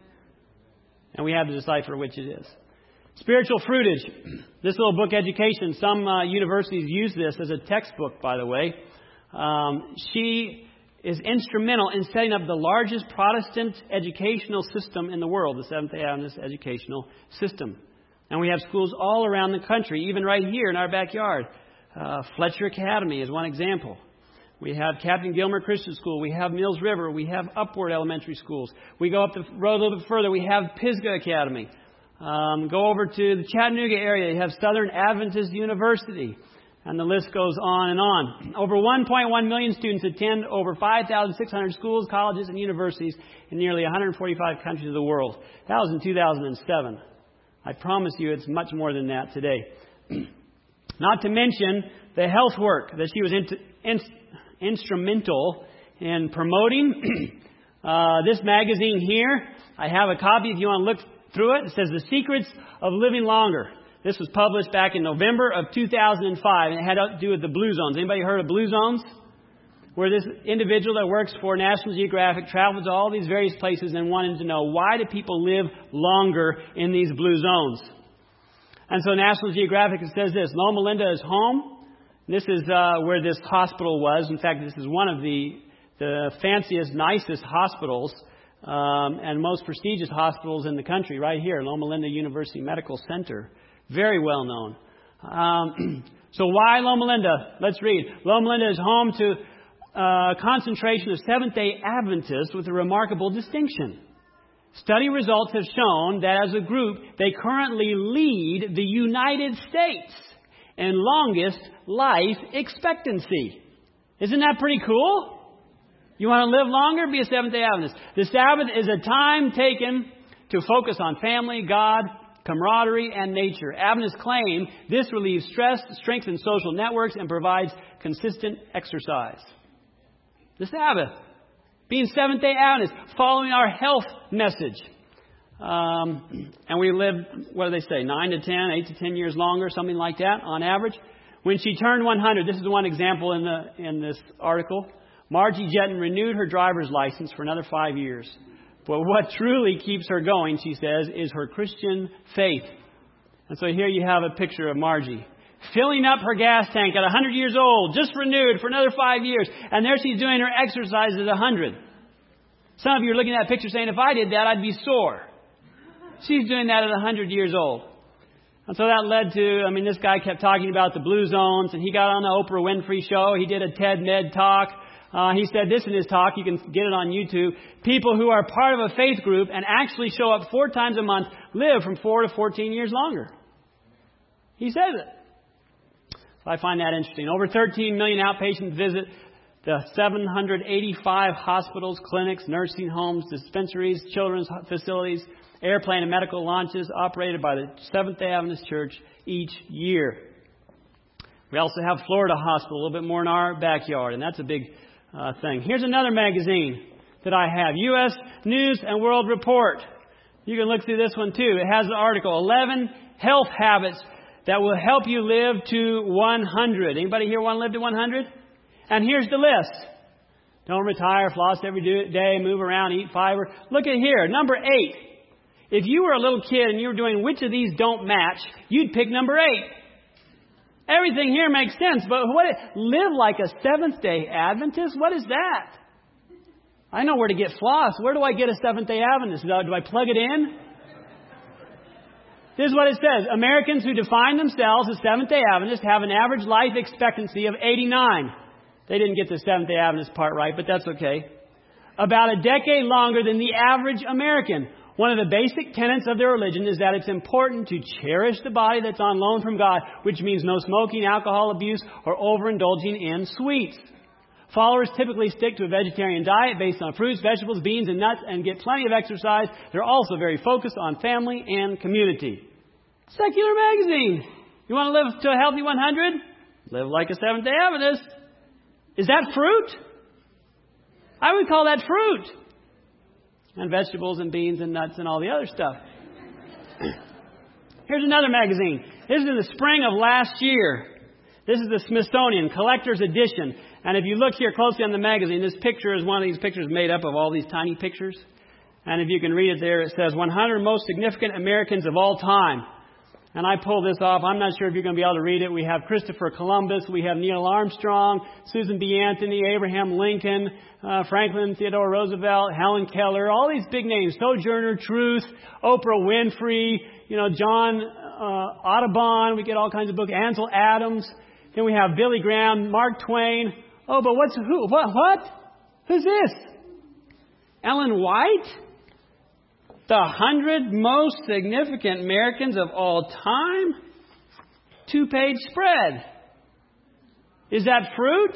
And we have to decipher which it is. Spiritual fruitage. This little book, Education. Some uh, universities use this as a textbook, by the way. Um, she is instrumental in setting up the largest Protestant educational system in the world, the Seventh-day Adventist educational system. And we have schools all around the country, even right here in our backyard. Uh, Fletcher Academy is one example. We have Captain Gilmer Christian School. We have Mills River. We have Upward Elementary Schools. We go up the road a little bit further. We have Pisgah Academy. Um, go over to the Chattanooga area. You have Southern Adventist University. And the list goes on and on. Over one point one million students attend over five thousand six hundred schools, colleges, and universities in nearly one hundred forty-five countries of the world. That was in two thousand seven. I promise you it's much more than that today. Not to mention the health work that she was in, in, instrumental in promoting. uh, this magazine here, I have a copy if you want to look through it. It says The Secrets of Living Longer. This was published back in November of two thousand five, and it had to do with the Blue Zones. Anybody heard of Blue Zones? Where this individual that works for National Geographic traveled to all these various places and wanted to know, why do people live longer in these blue zones? And so National Geographic says this: Loma Linda is home. This is uh, where this hospital was. In fact, this is one of the, the fanciest, nicest hospitals um, and most prestigious hospitals in the country, right here, Loma Linda University Medical Center. Very well known. Um, so why Loma Linda? Let's read. Loma Linda is home to a concentration of Seventh-day Adventists with a remarkable distinction. Study results have shown that as a group, they currently lead the United States in longest life expectancy. Isn't that pretty cool? You want to live longer? Be a Seventh-day Adventist. The Sabbath is a time taken to focus on family, God, camaraderie, and nature. Adventists claim this relieves stress, strengthens social networks, and provides consistent exercise. The Sabbath. Being Seventh-day Adventists. Following our health message. Um, and we live, what do they say, nine to ten, eight to ten years longer, something like that on average. When she turned one hundred, this is one example in the in this article, Margie Jetton renewed her driver's license for another five years. But what truly keeps her going, she says, is her Christian faith. And so here you have a picture of Margie filling up her gas tank at one hundred years old, just renewed for another five years. And there she's doing her exercises at one hundred. Some of you are looking at that picture saying, if I did that, I'd be sore. She's doing that at one hundred years old. And so that led to, I mean, this guy kept talking about the blue zones, and he got on the Oprah Winfrey show. He did a TED Med talk. Uh, he said this in his talk. You can get it on YouTube. People who are part of a faith group and actually show up four times a month live from four to fourteen years longer. He says it. So I find that interesting. Over thirteen million outpatients visit the seven hundred eighty-five hospitals, clinics, nursing homes, dispensaries, children's facilities, airplane and medical launches operated by the Seventh-day Adventist Church each year. We also have Florida Hospital, a little bit more in our backyard, and that's a big uh, thing. Here's another magazine that I have, U S News and World Report. You can look through this one too. It has the article, eleven Health Habits That Will Help You Live to one hundred. Anybody here want to live to one hundred? And here's the list. Don't retire, floss every day, move around, eat fiber. Look at here, number eight. If you were a little kid and you were doing which of these don't match, you'd pick number eight. Everything here makes sense, but what? Live like a Seventh-day Adventist? What is that? I know where to get floss. Where do I get a Seventh-day Adventist? Do I plug it in? This is what it says. Americans who define themselves as Seventh-day Adventists have an average life expectancy of eighty-nine. They didn't get the Seventh-day Adventist part right, but that's okay. About a decade longer than the average American. One of the basic tenets of their religion is that it's important to cherish the body that's on loan from God, which means no smoking, alcohol abuse, or overindulging in sweets. Followers typically stick to a vegetarian diet based on fruits, vegetables, beans, and nuts, and get plenty of exercise. They're also very focused on family and community. Secular magazine. You want to live to a healthy one hundred? Live like a Seventh-day Adventist. Is that fruit? I would call that fruit. And vegetables and beans and nuts and all the other stuff. Here's another magazine. This is in the spring of last year. This is the Smithsonian Collector's Edition. And if you look here closely on the magazine, this picture is one of these pictures made up of all these tiny pictures. And if you can read it there, it says one hundred most significant Americans of all time. And I pulled this off. I'm not sure if you're going to be able to read it. We have Christopher Columbus. We have Neil Armstrong, Susan B. Anthony, Abraham Lincoln, uh, Franklin Theodore Roosevelt, Helen Keller, all these big names. Sojourner Truth, Oprah Winfrey, you know, John uh, Audubon. We get all kinds of books. Ansel Adams. Then we have Billy Graham, Mark Twain. Oh, but what's who? What? What? Who's this? Ellen White? The hundred most significant Americans of all time? Two-page spread. Is that fruit?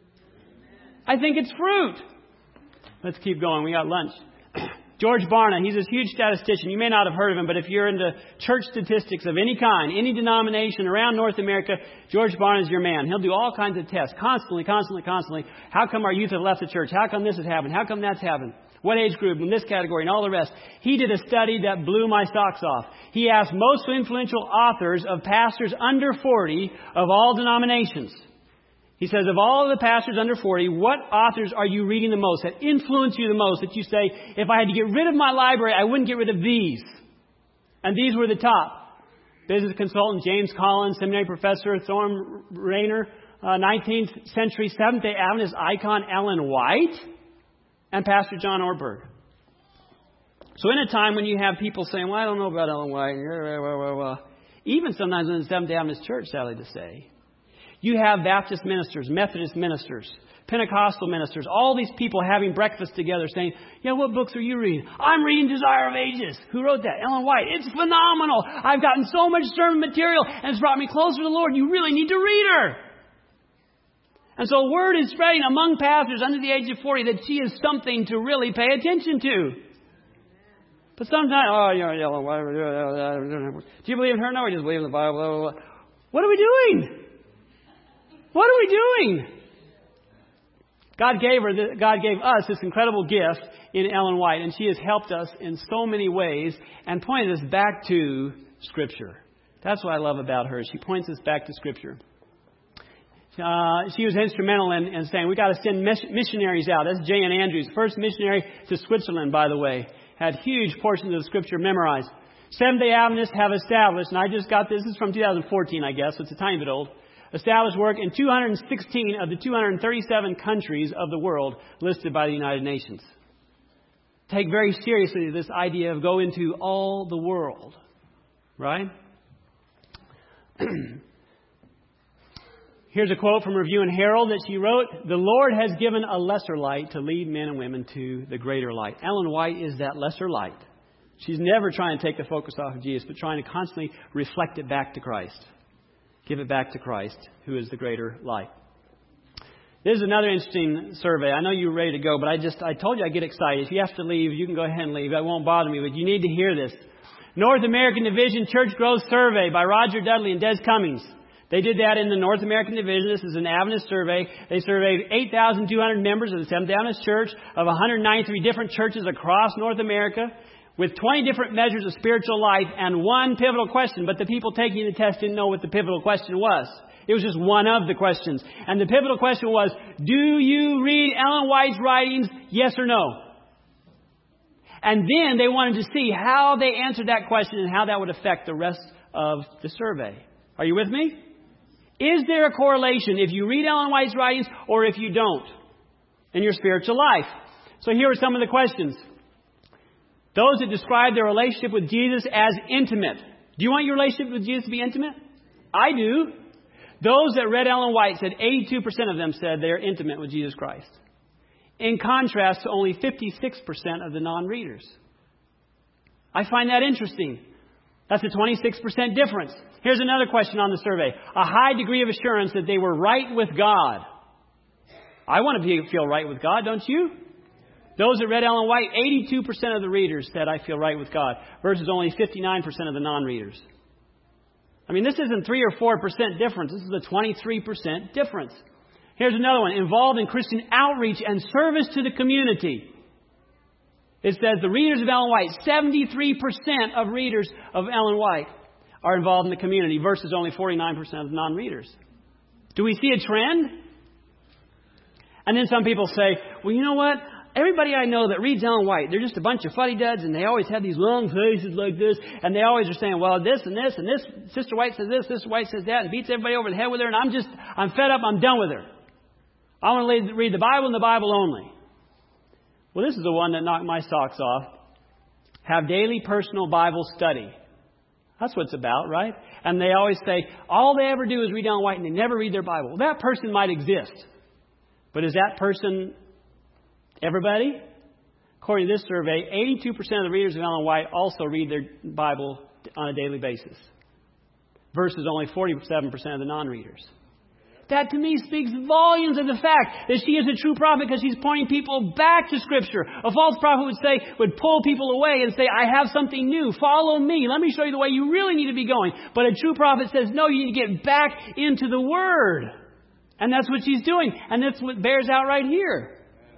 I think it's fruit. Let's keep going. We got lunch. George Barna, he's this huge statistician. You may not have heard of him, but if you're into church statistics of any kind, any denomination around North America, George Barna is your man. He'll do all kinds of tests, constantly, constantly, constantly. How come our youth have left the church? How come this has happened? How come that's happened? What age group, in this category, and all the rest. He did a study that blew my socks off. He asked most influential authors of pastors under forty of all denominations. He says, of all of the pastors under forty, what authors are you reading the most, that influence you the most, that you say, if I had to get rid of my library, I wouldn't get rid of these? And these were the top. Business consultant James Collins, seminary professor Thorne Rayner, uh, nineteenth century Seventh-day Adventist icon Ellen White, and Pastor John Ortberg. So in a time when you have people saying, well, I don't know about Ellen White, even sometimes in the Seventh-day Adventist church, sadly to say, you have Baptist ministers, Methodist ministers, Pentecostal ministers, all these people having breakfast together saying, yeah, what books are you reading? I'm reading Desire of Ages. Who wrote that? Ellen White. It's phenomenal. I've gotten so much sermon material and it's brought me closer to the Lord. You really need to read her. And so word is spreading among pastors under the age of forty that she is something to really pay attention to. But sometimes, oh, you know, Ellen White, do you believe in her? No, we just believe in the Bible. Blah, blah, blah. What are we doing? What are we doing? God gave her, the, God gave us this incredible gift in Ellen White, and she has helped us in so many ways and pointed us back to Scripture. That's what I love about her. She points us back to Scripture. Uh, she was instrumental in, in saying we got to send miss- missionaries out. That's J N Andrews, first missionary to Switzerland, by the way. Had huge portions of the Scripture memorized. Seventh-day Adventists have established, and I just got this, this is from two thousand fourteen, I guess, so it's a tiny bit old. Established work in two hundred sixteen of the two hundred thirty-seven countries of the world listed by the United Nations. Take very seriously this idea of go into all the world. Right? Here's a quote from Review and Herald that she wrote. The Lord has given a lesser light to lead men and women to the greater light. Ellen White is that lesser light. She's never trying to take the focus off of Jesus, but trying to constantly reflect it back to Christ. Give it back to Christ, who is the greater light. This is another interesting survey. I know you're ready to go, but I just, I told you I get excited. If you have to leave, you can go ahead and leave. That won't bother me, but you need to hear this. North American Division Church Growth Survey by Roger Dudley and Des Cummings. They did that in the North American Division. This is an Adventist survey. They surveyed eight thousand two hundred members of the Seventh-day Adventist Church of one hundred ninety-three different churches across North America with twenty different measures of spiritual life and one pivotal question. But the people taking the test didn't know what the pivotal question was. It was just one of the questions. And the pivotal question was, do you read Ellen White's writings, yes or no? And then they wanted to see how they answered that question and how that would affect the rest of the survey. Are you with me? Is there a correlation if you read Ellen White's writings or if you don't in your spiritual life? So here are some of the questions. Those that describe their relationship with Jesus as intimate. Do you want your relationship with Jesus to be intimate? I do. Those that read Ellen White said eighty-two percent of them said they're intimate with Jesus Christ. In contrast to only fifty-six percent of the non-readers. I find that interesting. That's a twenty-six percent difference. Here's another question on the survey. A high degree of assurance that they were right with God. I want to be, feel right with God, don't you? Those that read Ellen White, eighty-two percent of the readers said, I feel right with God, versus only fifty-nine percent of the non-readers. I mean, this isn't three or four percent difference. This is a twenty-three percent difference. Here's another one. Involved in Christian outreach and service to the community. It says the readers of Ellen White, seventy-three percent of readers of Ellen White are involved in the community versus only forty-nine percent of the non-readers. Do we see a trend? And then some people say, well, you know what? Everybody I know that reads Ellen White, they're just a bunch of fuddy-duds, and they always have these long faces like this, and they always are saying, well, this and this and this, Sister White says this, Sister White says that, and beats everybody over the head with her, and I'm just, I'm fed up, I'm done with her. I want to read the Bible and the Bible only. Well, this is the one that knocked my socks off. Have daily personal Bible study. That's what it's about, right? And they always say, all they ever do is read Ellen White, and they never read their Bible. Well, that person might exist. But is that person everybody? According to this survey, eighty-two percent of the readers of Ellen White also read their Bible on a daily basis, versus only forty-seven percent of the non-readers. That to me speaks volumes of the fact that she is a true prophet because she's pointing people back to Scripture. A false prophet would say, would pull people away and say, I have something new. Follow me. Let me show you the way you really need to be going. But a true prophet says, no, you need to get back into the Word. And that's what she's doing. And that's what bears out right here.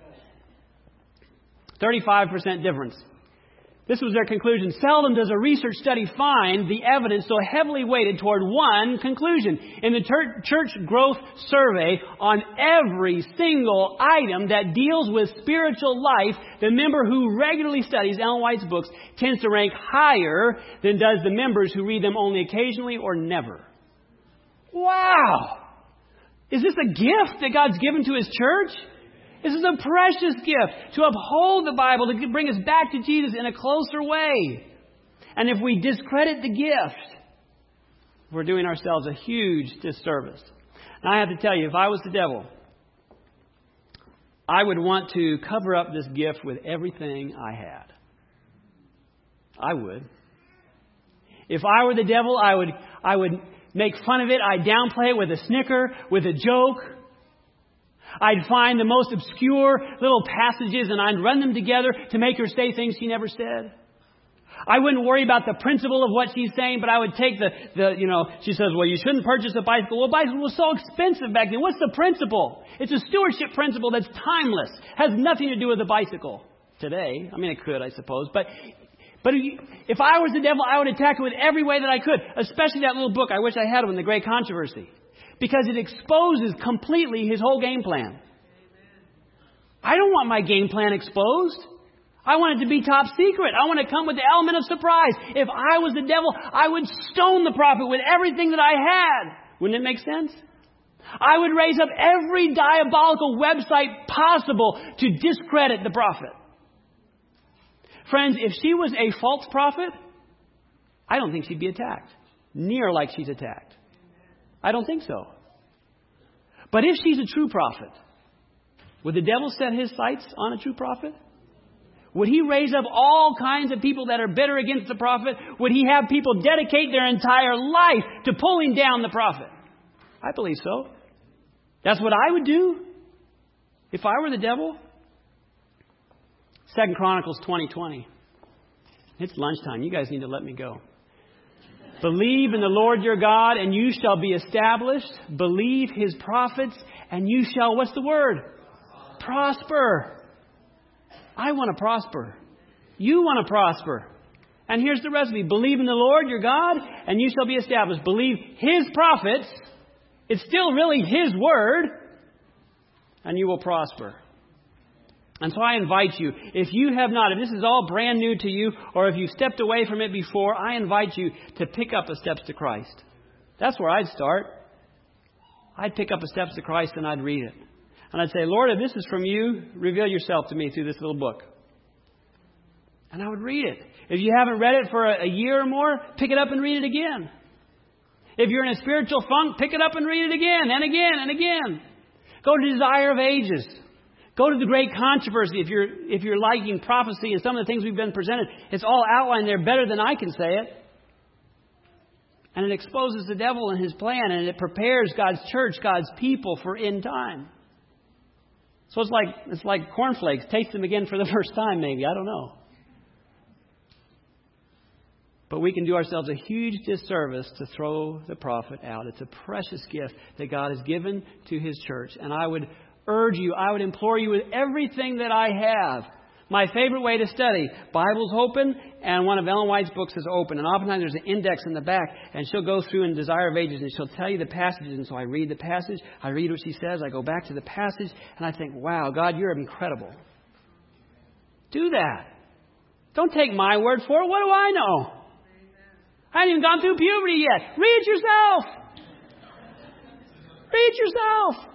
thirty-five percent difference. This was their conclusion. Seldom does a research study find the evidence so heavily weighted toward one conclusion. In the ter- Church Growth Survey, on every single item that deals with spiritual life, the member who regularly studies Ellen White's books tends to rank higher than does the members who read them only occasionally or never. Wow! Is this a gift that God's given to His church? This is a precious gift to uphold the Bible, to bring us back to Jesus in a closer way. And if we discredit the gift, we're doing ourselves a huge disservice. And I have to tell you, if I was the devil, I would want to cover up this gift with everything I had. I would. If I were the devil, I would, I would make fun of it. I'd downplay it with a snicker, with a joke. I'd find the most obscure little passages and I'd run them together to make her say things she never said. I wouldn't worry about the principle of what she's saying, but I would take the, the, you know, she says, well, you shouldn't purchase a bicycle. Well, bicycle was so expensive back then. What's the principle? It's a stewardship principle that's timeless. Has nothing to do with the bicycle today. I mean, it could, I suppose. But, but if I was the devil, I would attack it with every way that I could, especially that little book. I wish I had one, The Great Controversy. Because it exposes completely his whole game plan. I don't want my game plan exposed. I want it to be top secret. I want to come with the element of surprise. If I was the devil, I would stone the prophet with everything that I had. Wouldn't it make sense? I would raise up every diabolical website possible to discredit the prophet. Friends, if she was a false prophet, I don't think she'd be attacked. Near like she's attacked. I don't think so. But if she's a true prophet, would the devil set his sights on a true prophet? Would he raise up all kinds of people that are bitter against the prophet? Would he have people dedicate their entire life to pulling down the prophet? I believe so. That's what I would do if I were the devil. Second Chronicles twenty twenty. It's lunchtime. You guys need to let me go. Believe in the Lord your God, and you shall be established. Believe His prophets, and you shall, what's the word? Prosper. I want to prosper. You want to prosper. And here's the recipe. Believe in the Lord your God, and you shall be established. Believe His prophets. It's still really His word, and you will prosper. And so I invite you, if you have not, if this is all brand new to you, or if you've stepped away from it before, I invite you to pick up a Steps to Christ. That's where I'd start. I'd pick up a Steps to Christ and I'd read it. And I'd say, Lord, if this is from you, reveal yourself to me through this little book. And I would read it. If you haven't read it for a year or more, pick it up and read it again. If you're in a spiritual funk, pick it up and read it again and again and again. Go to Desire of Ages. Go to the Great Controversy. If you're if you're liking prophecy and some of the things we've been presented, it's all outlined there better than I can say it. And it exposes the devil and his plan, and it prepares God's church, God's people for end time. So it's like it's like cornflakes. Taste them again for the first time, maybe. I don't know. But we can do ourselves a huge disservice to throw the prophet out. It's a precious gift that God has given to His church. And I would urge you, I would implore you with everything that I have. My favorite way to study, Bible's open, and one of Ellen White's books is open. And oftentimes there's an index in the back, and she'll go through in Desire of Ages, and she'll tell you the passages. And so I read the passage, I read what she says, I go back to the passage, and I think, wow, God, you're incredible. Do that. Don't take my word for it. What do I know? I haven't even gone through puberty yet. Read it yourself. Read it yourself.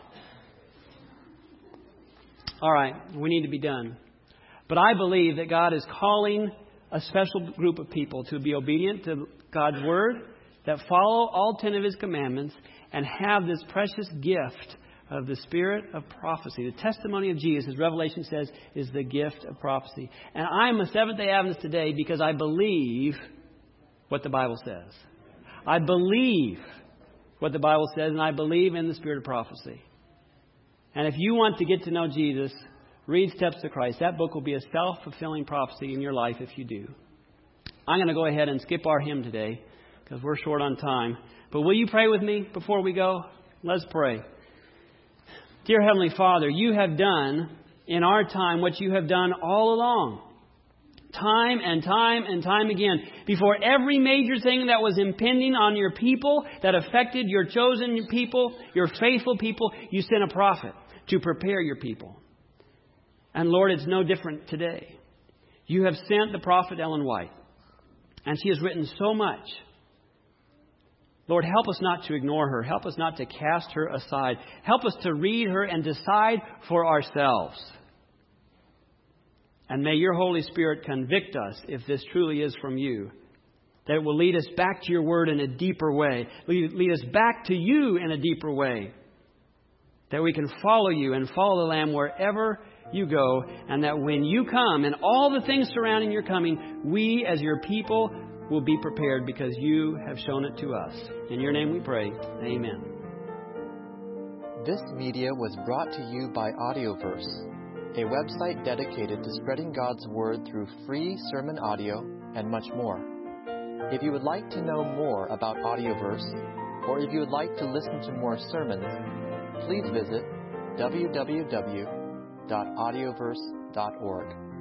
All right, we need to be done. But I believe that God is calling a special group of people to be obedient to God's Word, that follow all ten of His commandments, and have this precious gift of the spirit of prophecy. The testimony of Jesus, as Revelation says, is the gift of prophecy. And I'm a Seventh-day Adventist today because I believe what the Bible says. I believe what the Bible says, and I believe in the spirit of prophecy. And if you want to get to know Jesus, read Steps to Christ. That book will be a self-fulfilling prophecy in your life if you do. I'm going to go ahead and skip our hymn today because we're short on time. But will you pray with me before we go? Let's pray. Dear Heavenly Father, you have done in our time what you have done all along. Time and time and time again. Before every major thing that was impending on your people, that affected your chosen people, your faithful people, you sent a prophet to prepare your people. And Lord, it's no different today. You have sent the prophet Ellen White. And she has written so much. Lord, help us not to ignore her. Help us not to cast her aside. Help us to read her and decide for ourselves. And may your Holy Spirit convict us if this truly is from you. That it will lead us back to your word in a deeper way. Lead, lead us back to you in a deeper way. That we can follow you and follow the Lamb wherever you go. And that when you come and all the things surrounding your coming, we as your people will be prepared because you have shown it to us. In your name we pray. Amen. This media was brought to you by Audioverse, a website dedicated to spreading God's Word through free sermon audio and much more. If you would like to know more about Audioverse, or if you would like to listen to more sermons, please visit w w w dot audioverse dot org.